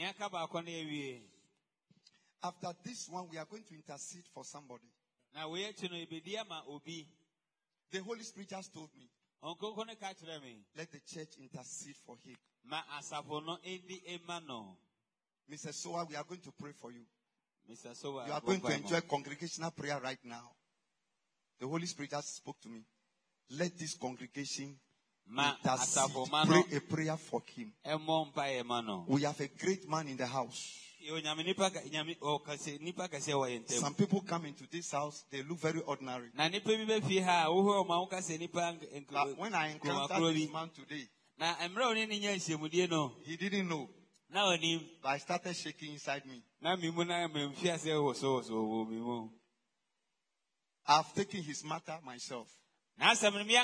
After this one, we are going to intercede for somebody. The Holy Spirit just told me, let the church intercede for him. Mister Soa, we are going to pray for you. You are going to enjoy congregational prayer right now. The Holy Spirit just spoke to me. Let this congregation intercede, pray a prayer for him. We have a great man in the house. Some people come into this house, they look very ordinary. But when I encountered this man today, he didn't know. But I started shaking inside me. I've taken his matter myself. But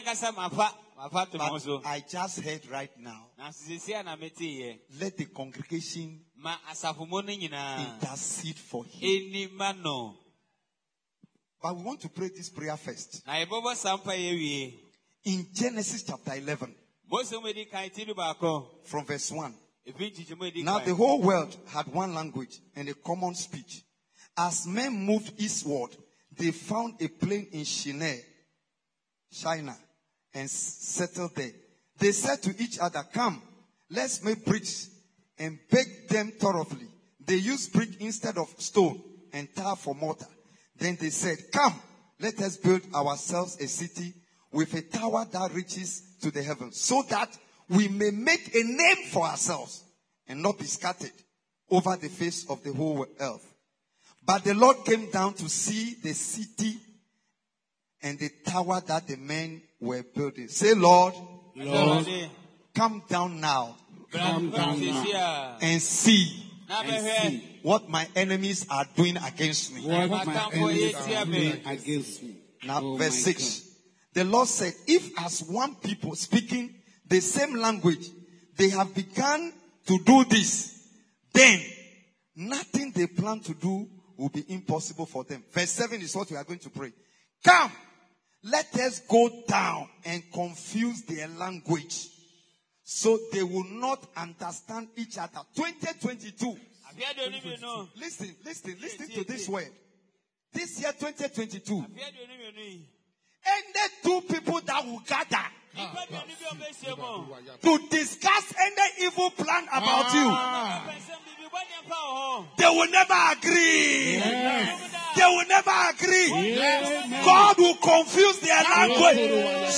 I just heard right now, let the congregation intercede for him. But we want to pray this prayer first. Na yebobo sampa yewie. In Genesis chapter eleven, Mose wedi kan tiri baako. from verse one. Efi chichimo wedi Now kan. the whole world had one language and a common speech. As men moved eastward, they found a plain in Shinar, Shinar, and s- settled there. They said to each other, "Come, let's make bricks and bake them thoroughly." They used brick instead of stone and tar for mortar. Then they said, "Come, let us build ourselves a city with a tower that reaches to the heavens, so that we may make a name for ourselves and not be scattered over the face of the whole earth." But the Lord came down to see the city and the tower that the men were building. Say, "Lord, Lord, come down now come down now. and see Na behwe. what my enemies are doing against me." What My my temple enemies is are here, doing babe. against me. Now, Oh verse my six. The Lord said, "If as one people speaking the same language, they have begun to do this, then nothing they plan to do will be impossible for them." Verse seven is what we are going to pray. "Come, let us go down and confuse their language, so they will not understand each other." twenty twenty-two. Afia de oni me no. Listen, listen, listen to this word. This year, twenty twenty-two. Afia de oni me no yi. Any two people that will gather Nipa de oni bi o mesie mo. to discuss any evil plan about you, Person bibi bo dem pa ho. they will never agree. They will never agree. God will confuse their language.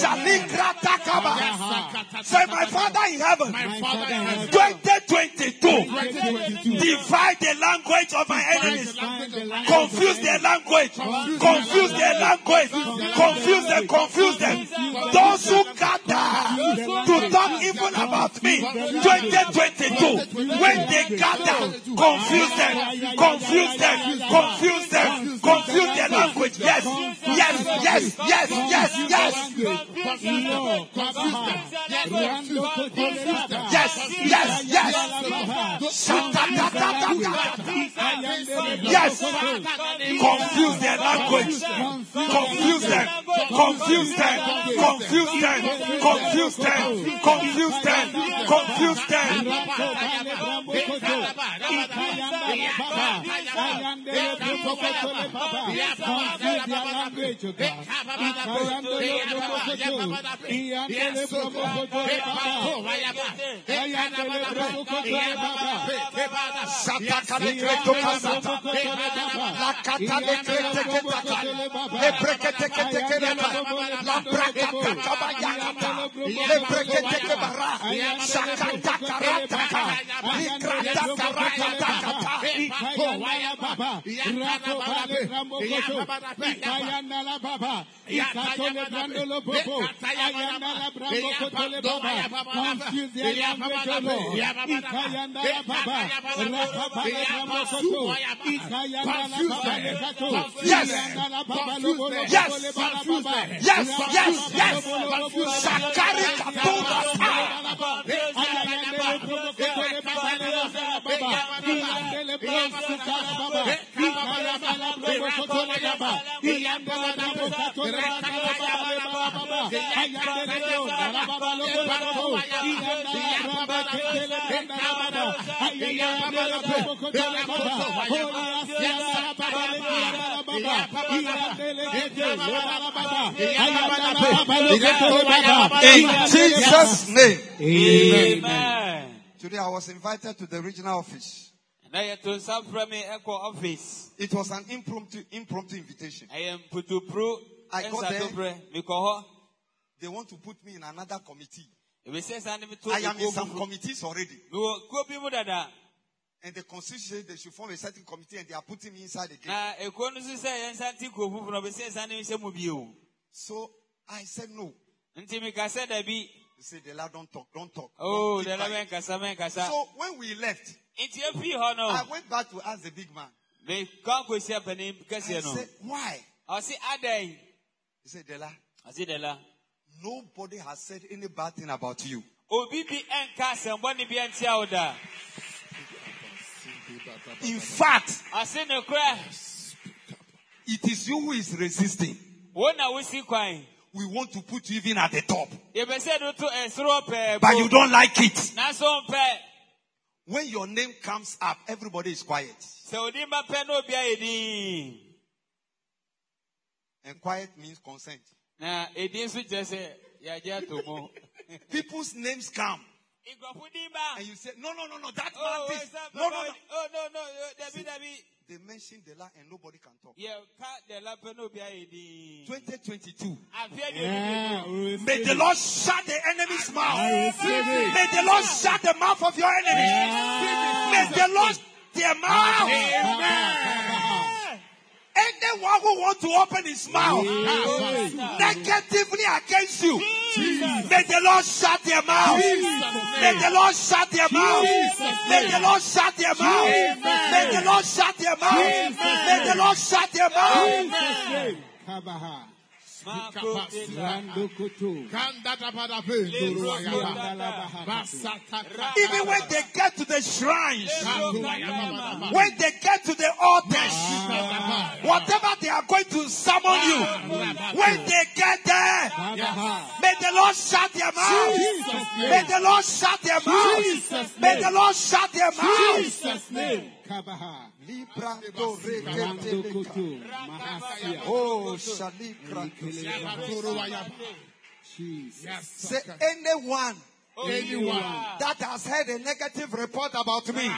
Shalikratakaba. Say, "My Father in heaven, My Father in heaven, twenty twenty-two, twenty twenty-two, divide the language of my enemies. language of my Confuse their language. Confuse their language. Confuse them. Confuse them. Those who gather to talk evil about me, twenty twenty-two, when they gather, confuse them. Confuse them. Confuse them. Confuse their language. Yes. Yes. Yes. Yes. Yes. Yes. Yes. Yes. Yes. Yes. Confuse their language. Confuse them. Confuse them. Confuse them. Confuse them. Confuse them. Confuse them. Yes. Yes. Yes. Yes. Yes. Sakari In Jesus' name. Amen. Today I was invited to the regional office. Na ye to sam from me echo office. It was an impromptu impromptu invitation. I am putu pro. I got there. Me ko ho. They want to put me in another committee. E be say san me to. I am in some committees already. Me wo ko bi mu dada. And the constitution says they should form a certain committee and they are putting me inside again. Na e ko no say yan san ti ko fufu no be say san me se mu bi o. So I said no. Nti me ka say da bi. They said, "The Lord, don't talk, don't talk." Oh, Don't keep de la quiet." ben kasa ben kasa. So when we left, Nti e fi ho no. I went back to ask the big man. Me kan ko si apani I kase no. said, "Why?" O si adan. He said, "Dela, O si de la. nobody has said any bad thing about you. Obi bi enka sembo ni bi entia oda. In fact, O si ne kra. it is you who is resisting. We want to put you even at the top. But you don't like it. When your name comes up, everybody is quiet. And quiet means consent. People's names come. And you say, no, no, no, no, that oh, man is, that no, no, no. Oh, no, no, Debbie, Debbie. They mention the law and nobody can talk. twenty twenty twenty-two. Yeah, May the Lord shut the enemy's mouth. May May the Lord shut the mouth of your enemies. Yeah. May the Lord shut their mouth. Amen. Anyone who wants to open his mouth negatively against you, may the Lord shut their mouth. May the Lord shut their mouth. May the Lord shut their mouth. May the Lord shut their mouth. May the Lord shut their mouth. Even when they get to the shrines, when they get to the altars, whatever they are going to summon you, when they get there, may the Lord shut their mouth. May the Lord shut their mouth. May the Lord shut their mouth. Oh, say anyone, anyone that has heard a negative report about me,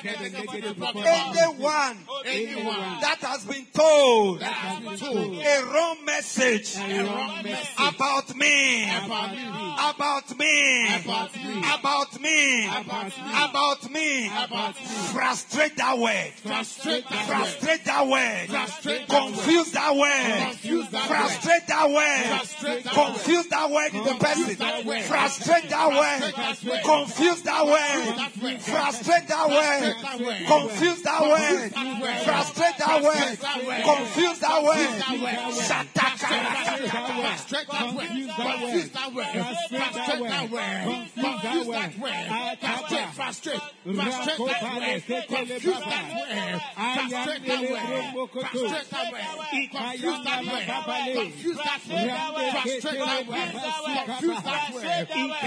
anyone, anyone that has been told a wrong message about me, about me, about me, about me, frustrate that word, frustrate that word, confuse that word, frustrate that word, confuse that word in the person, frustrate that word. Confuse that word. Frustrate that word. Confuse that word. Frustrate that word. Confuse that word. Frustrate that word. Confuse that word. Frustrate that word. Confuse that word. Frustrate, frustrate, frustrate that word. Confuse that word. Frustrate that word. Frustrate that word. Confuse that word. Confuse that word. Frustrate that word. Confuse that word.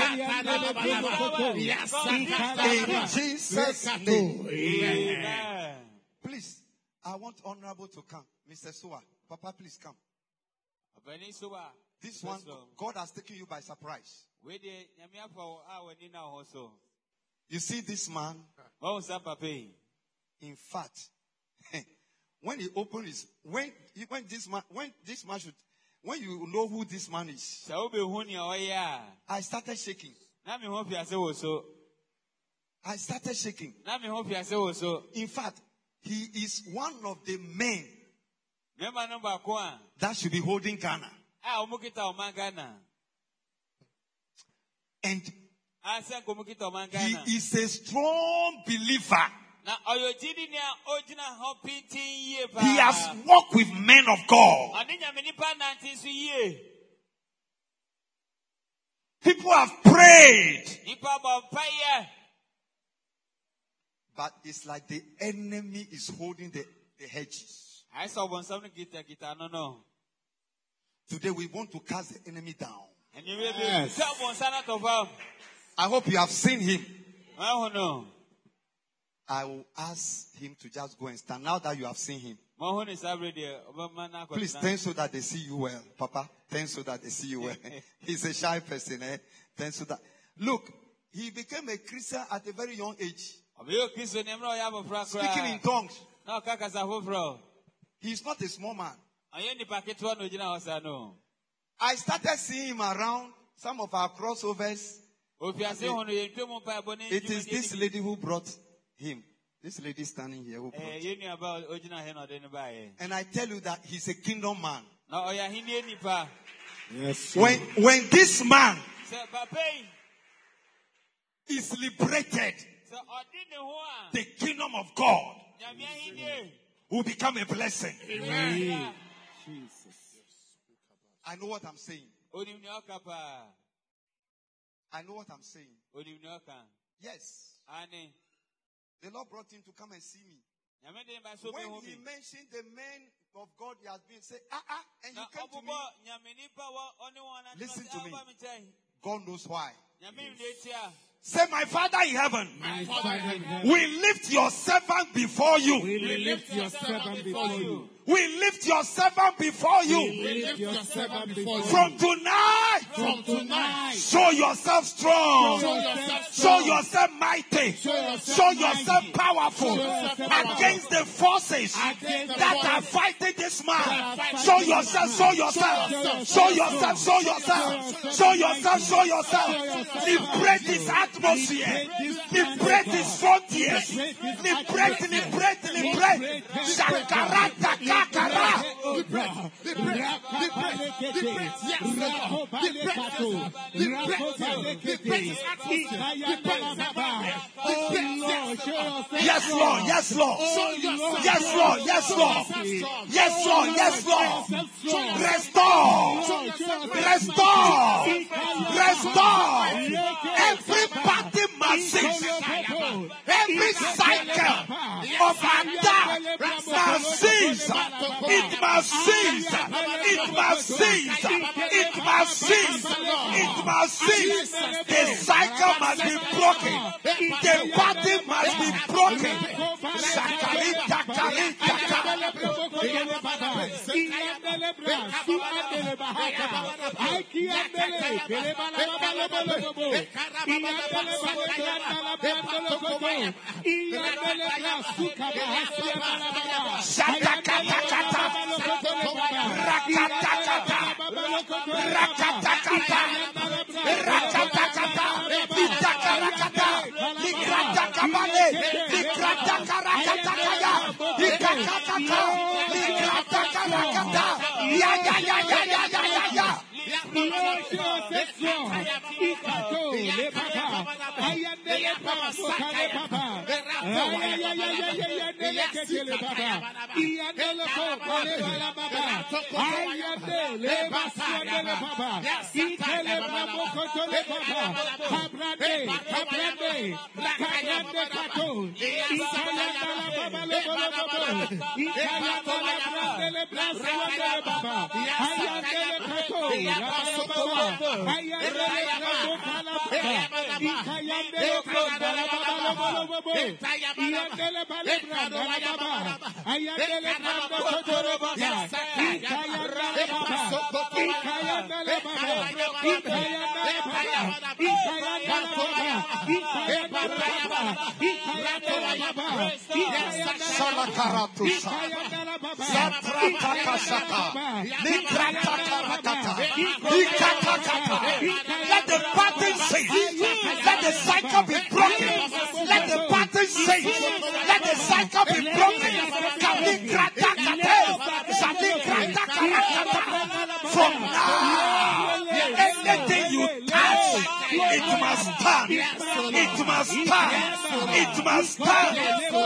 Yes, in Jesus' name. Amen. Please, I want Honorable to come. Mister Suwa, Papa, please come. This one, God has taken you by surprise. You see this man? In fact, when he opened his, when, when this man, when this man should, when you know who this man is, I started shaking. I started shaking. In fact, he is one of the men that should be holding Ghana. And he is a strong believer. He has walked with men of God. People have prayed. But it's like the enemy is holding the, the hedges. Today we want to cast the enemy down. Yes. I hope you have seen him. I will ask him to just go and stand. Now that you have seen him, please turn so that they see you well. Papa, turn so that they see you well. He's a shy person, eh? Turn so that. Look, he became a Christian at a very young age. Speaking in tongues. He's not a small man. I started seeing him around some of our crossovers. It is this lady who brought him. This lady standing here who brought him. And I tell you that he's a kingdom man. Yes. When, when this man is liberated, the kingdom of God will become a blessing. Amen. Jesus. I know what I'm saying. I know what I'm saying. Yes. The Lord brought him to come and see me. When he mentioned the man of God he has been, say, ah, ah, and you came to me. Listen to me. God knows why. Say, my Father in heaven, My Father in heaven, we lift your servant before you. we lift your servant before you. We lift your servant before We you. lift your servant before you. From tonight, From tonight, show yourself strong. show yourself Show strong. yourself mighty. Show yourself Show yourself mighty. powerful Show yourself powerful. against the forces Against the that forces are fighting this man. that are Show fighting yourself, this show man. yourself, Show show yourself. yourself, show yourself, show yourself, show yourself. Liberate this atmosphere. Liberate this frontiers. Liberate, liberate, liberate. Shakarata kakara. Yes, Lord. Yes, Lord. Yes, Lord. Yes, Lord. Yes, Lord. Yes, Lord. Restore. Restore. Restore. Every party must cease. Every cycle of attack must cease. It must cease. It must cease. It must cease. It must cease. The cycle must be broken. The party must be broken. Shakarita karita Shakatakata Rakatakata Rakatakata Rakatakata Itakarakata Likratakabale Likratakarakataya Ikakakata Likratakarakata Ya ya ya ya ya ya ya ya Salakaratusha Satratakashaka Likratakarata Ikatakata. Let the pattern cease. Let the cycle be broken. Let the pattern cease. Let the cycle be broken. Kalikratakate Salikratakarakata. From now, anything you touch, it must stand. It must stand. It must stand.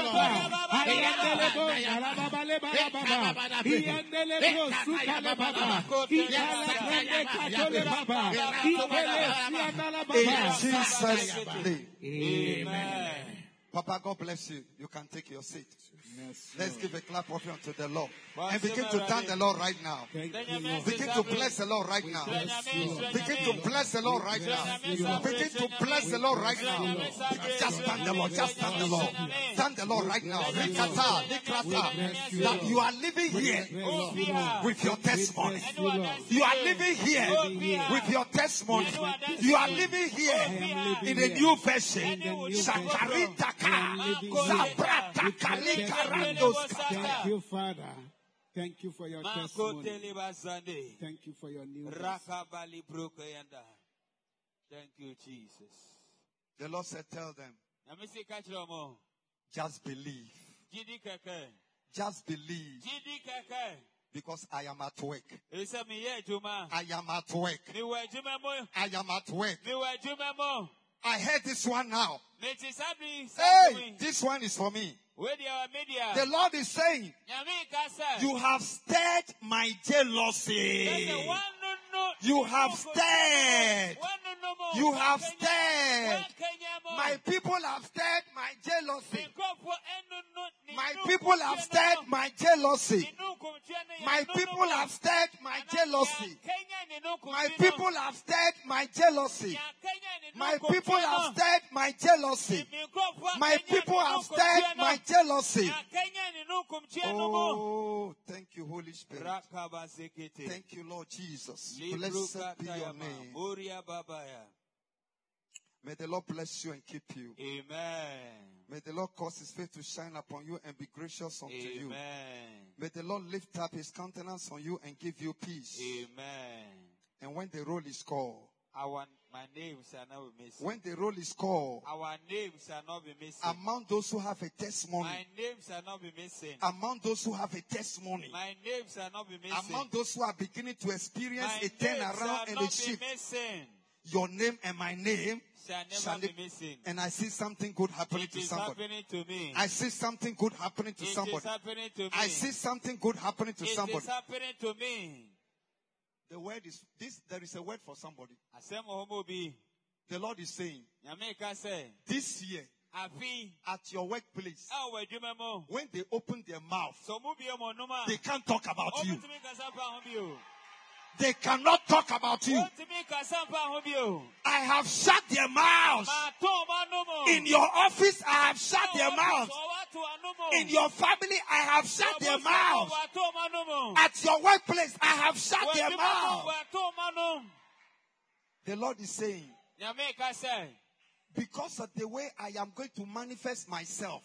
In Jesus' name. Amen. Papa, God bless you. You can take your seat. Yes, let's give a clap offering to the Lord. And begin to thank the Lord right now. Begin to bless the Lord right now. Begin to bless the Lord right now. Begin to bless the Lord right now. Just thank the Lord. Just thank the Lord. Thank the Lord right now. Rikata, Rikrata. That you are living here with your testimony. You are living here with your testimony. You are living here in a new version. Shakarita. Thank you, Father. Thank you for your testimony. Thank you for your new Thank you, Jesus. The Lord said, tell them, just believe. Just believe. Because I am at work. I am at work. I am at work. I heard this one now. Hey, this one is for me. The Lord is saying, you have stirred my jealousy. You have stirred. You have stirred. My people have stirred my jealousy. My people have stirred my jealousy. My people have stirred my jealousy. My people have stirred my jealousy. My people have stirred my jealousy. My people have stirred my jealousy. Oh, thank you, Holy Spirit. Thank you, Lord Jesus. Blessed be your name. May the Lord bless you and keep you. Amen. May the Lord cause his face to shine upon you and be gracious unto Amen. you. May the Lord lift up his countenance on you and give you peace. Amen. And when the roll is called, Our, my name shall not be missing. when the roll is called, Our name shall not be missing. among those who have a testimony, My name shall not be missing. among those who have a testimony, My name shall not be missing. among those who are beginning to experience My a name turnaround shall and a not be shift, missing. your name and my name Shall never shall be live. missing. And I see something good happening It to is somebody. happening to me. I see something good happening to It is somebody. happening to me. I see something good happening to It somebody. is happening to me. The word is this. There is a word for somebody. Asem ohomo bi. The Lord is saying, Nyame ka say. this year Afi. at your workplace, Awo adwuma mo. when they open their mouth, So mu bi mo numa. they can't talk about you. Obutumi kasa pa ho bi o. They cannot talk about you. Obutumi kasa pa ho bi o. I have shut their mouths. Ma to ma no mo. In your office, I have shut their mouths. In your family, I have shut their mouths. At your workplace, I have shut their mouths. The Lord is saying, because of the way I am going to manifest myself,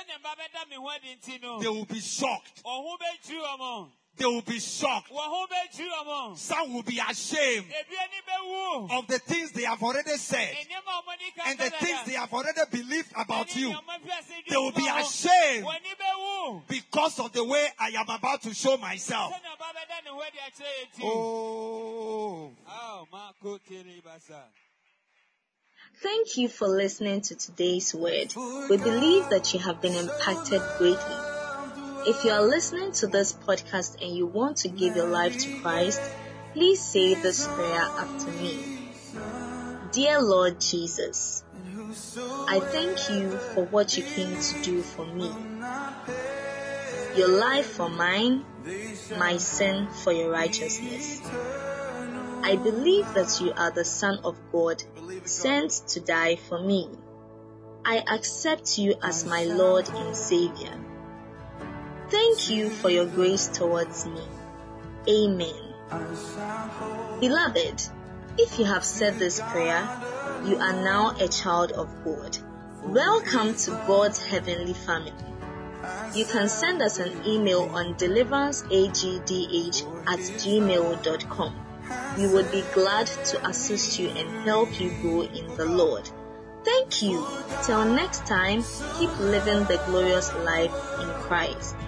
they will be shocked. They will be shocked. Some will be ashamed of the things they have already said and the things they have already believed about you. They will be ashamed because of the way I am about to show myself. Oh. Thank you for listening to today's word. We believe that you have been impacted greatly. If you are listening to this podcast and you want to give your life to Christ, please say this prayer after me. Dear Lord Jesus, I thank you for what you came to do for me. Your life for mine, my sin for your righteousness. I believe that you are the Son of God, sent to die for me. I accept you as my Lord and Savior. Thank you for your grace towards me. Amen. Beloved, if you have said this prayer, you are now a child of God. Welcome to God's heavenly family. You can send us an email on deliveranceagdh at gmail dot com. We would be glad to assist you and help you grow in the Lord. Thank you. Till next time, keep living the glorious life in Christ.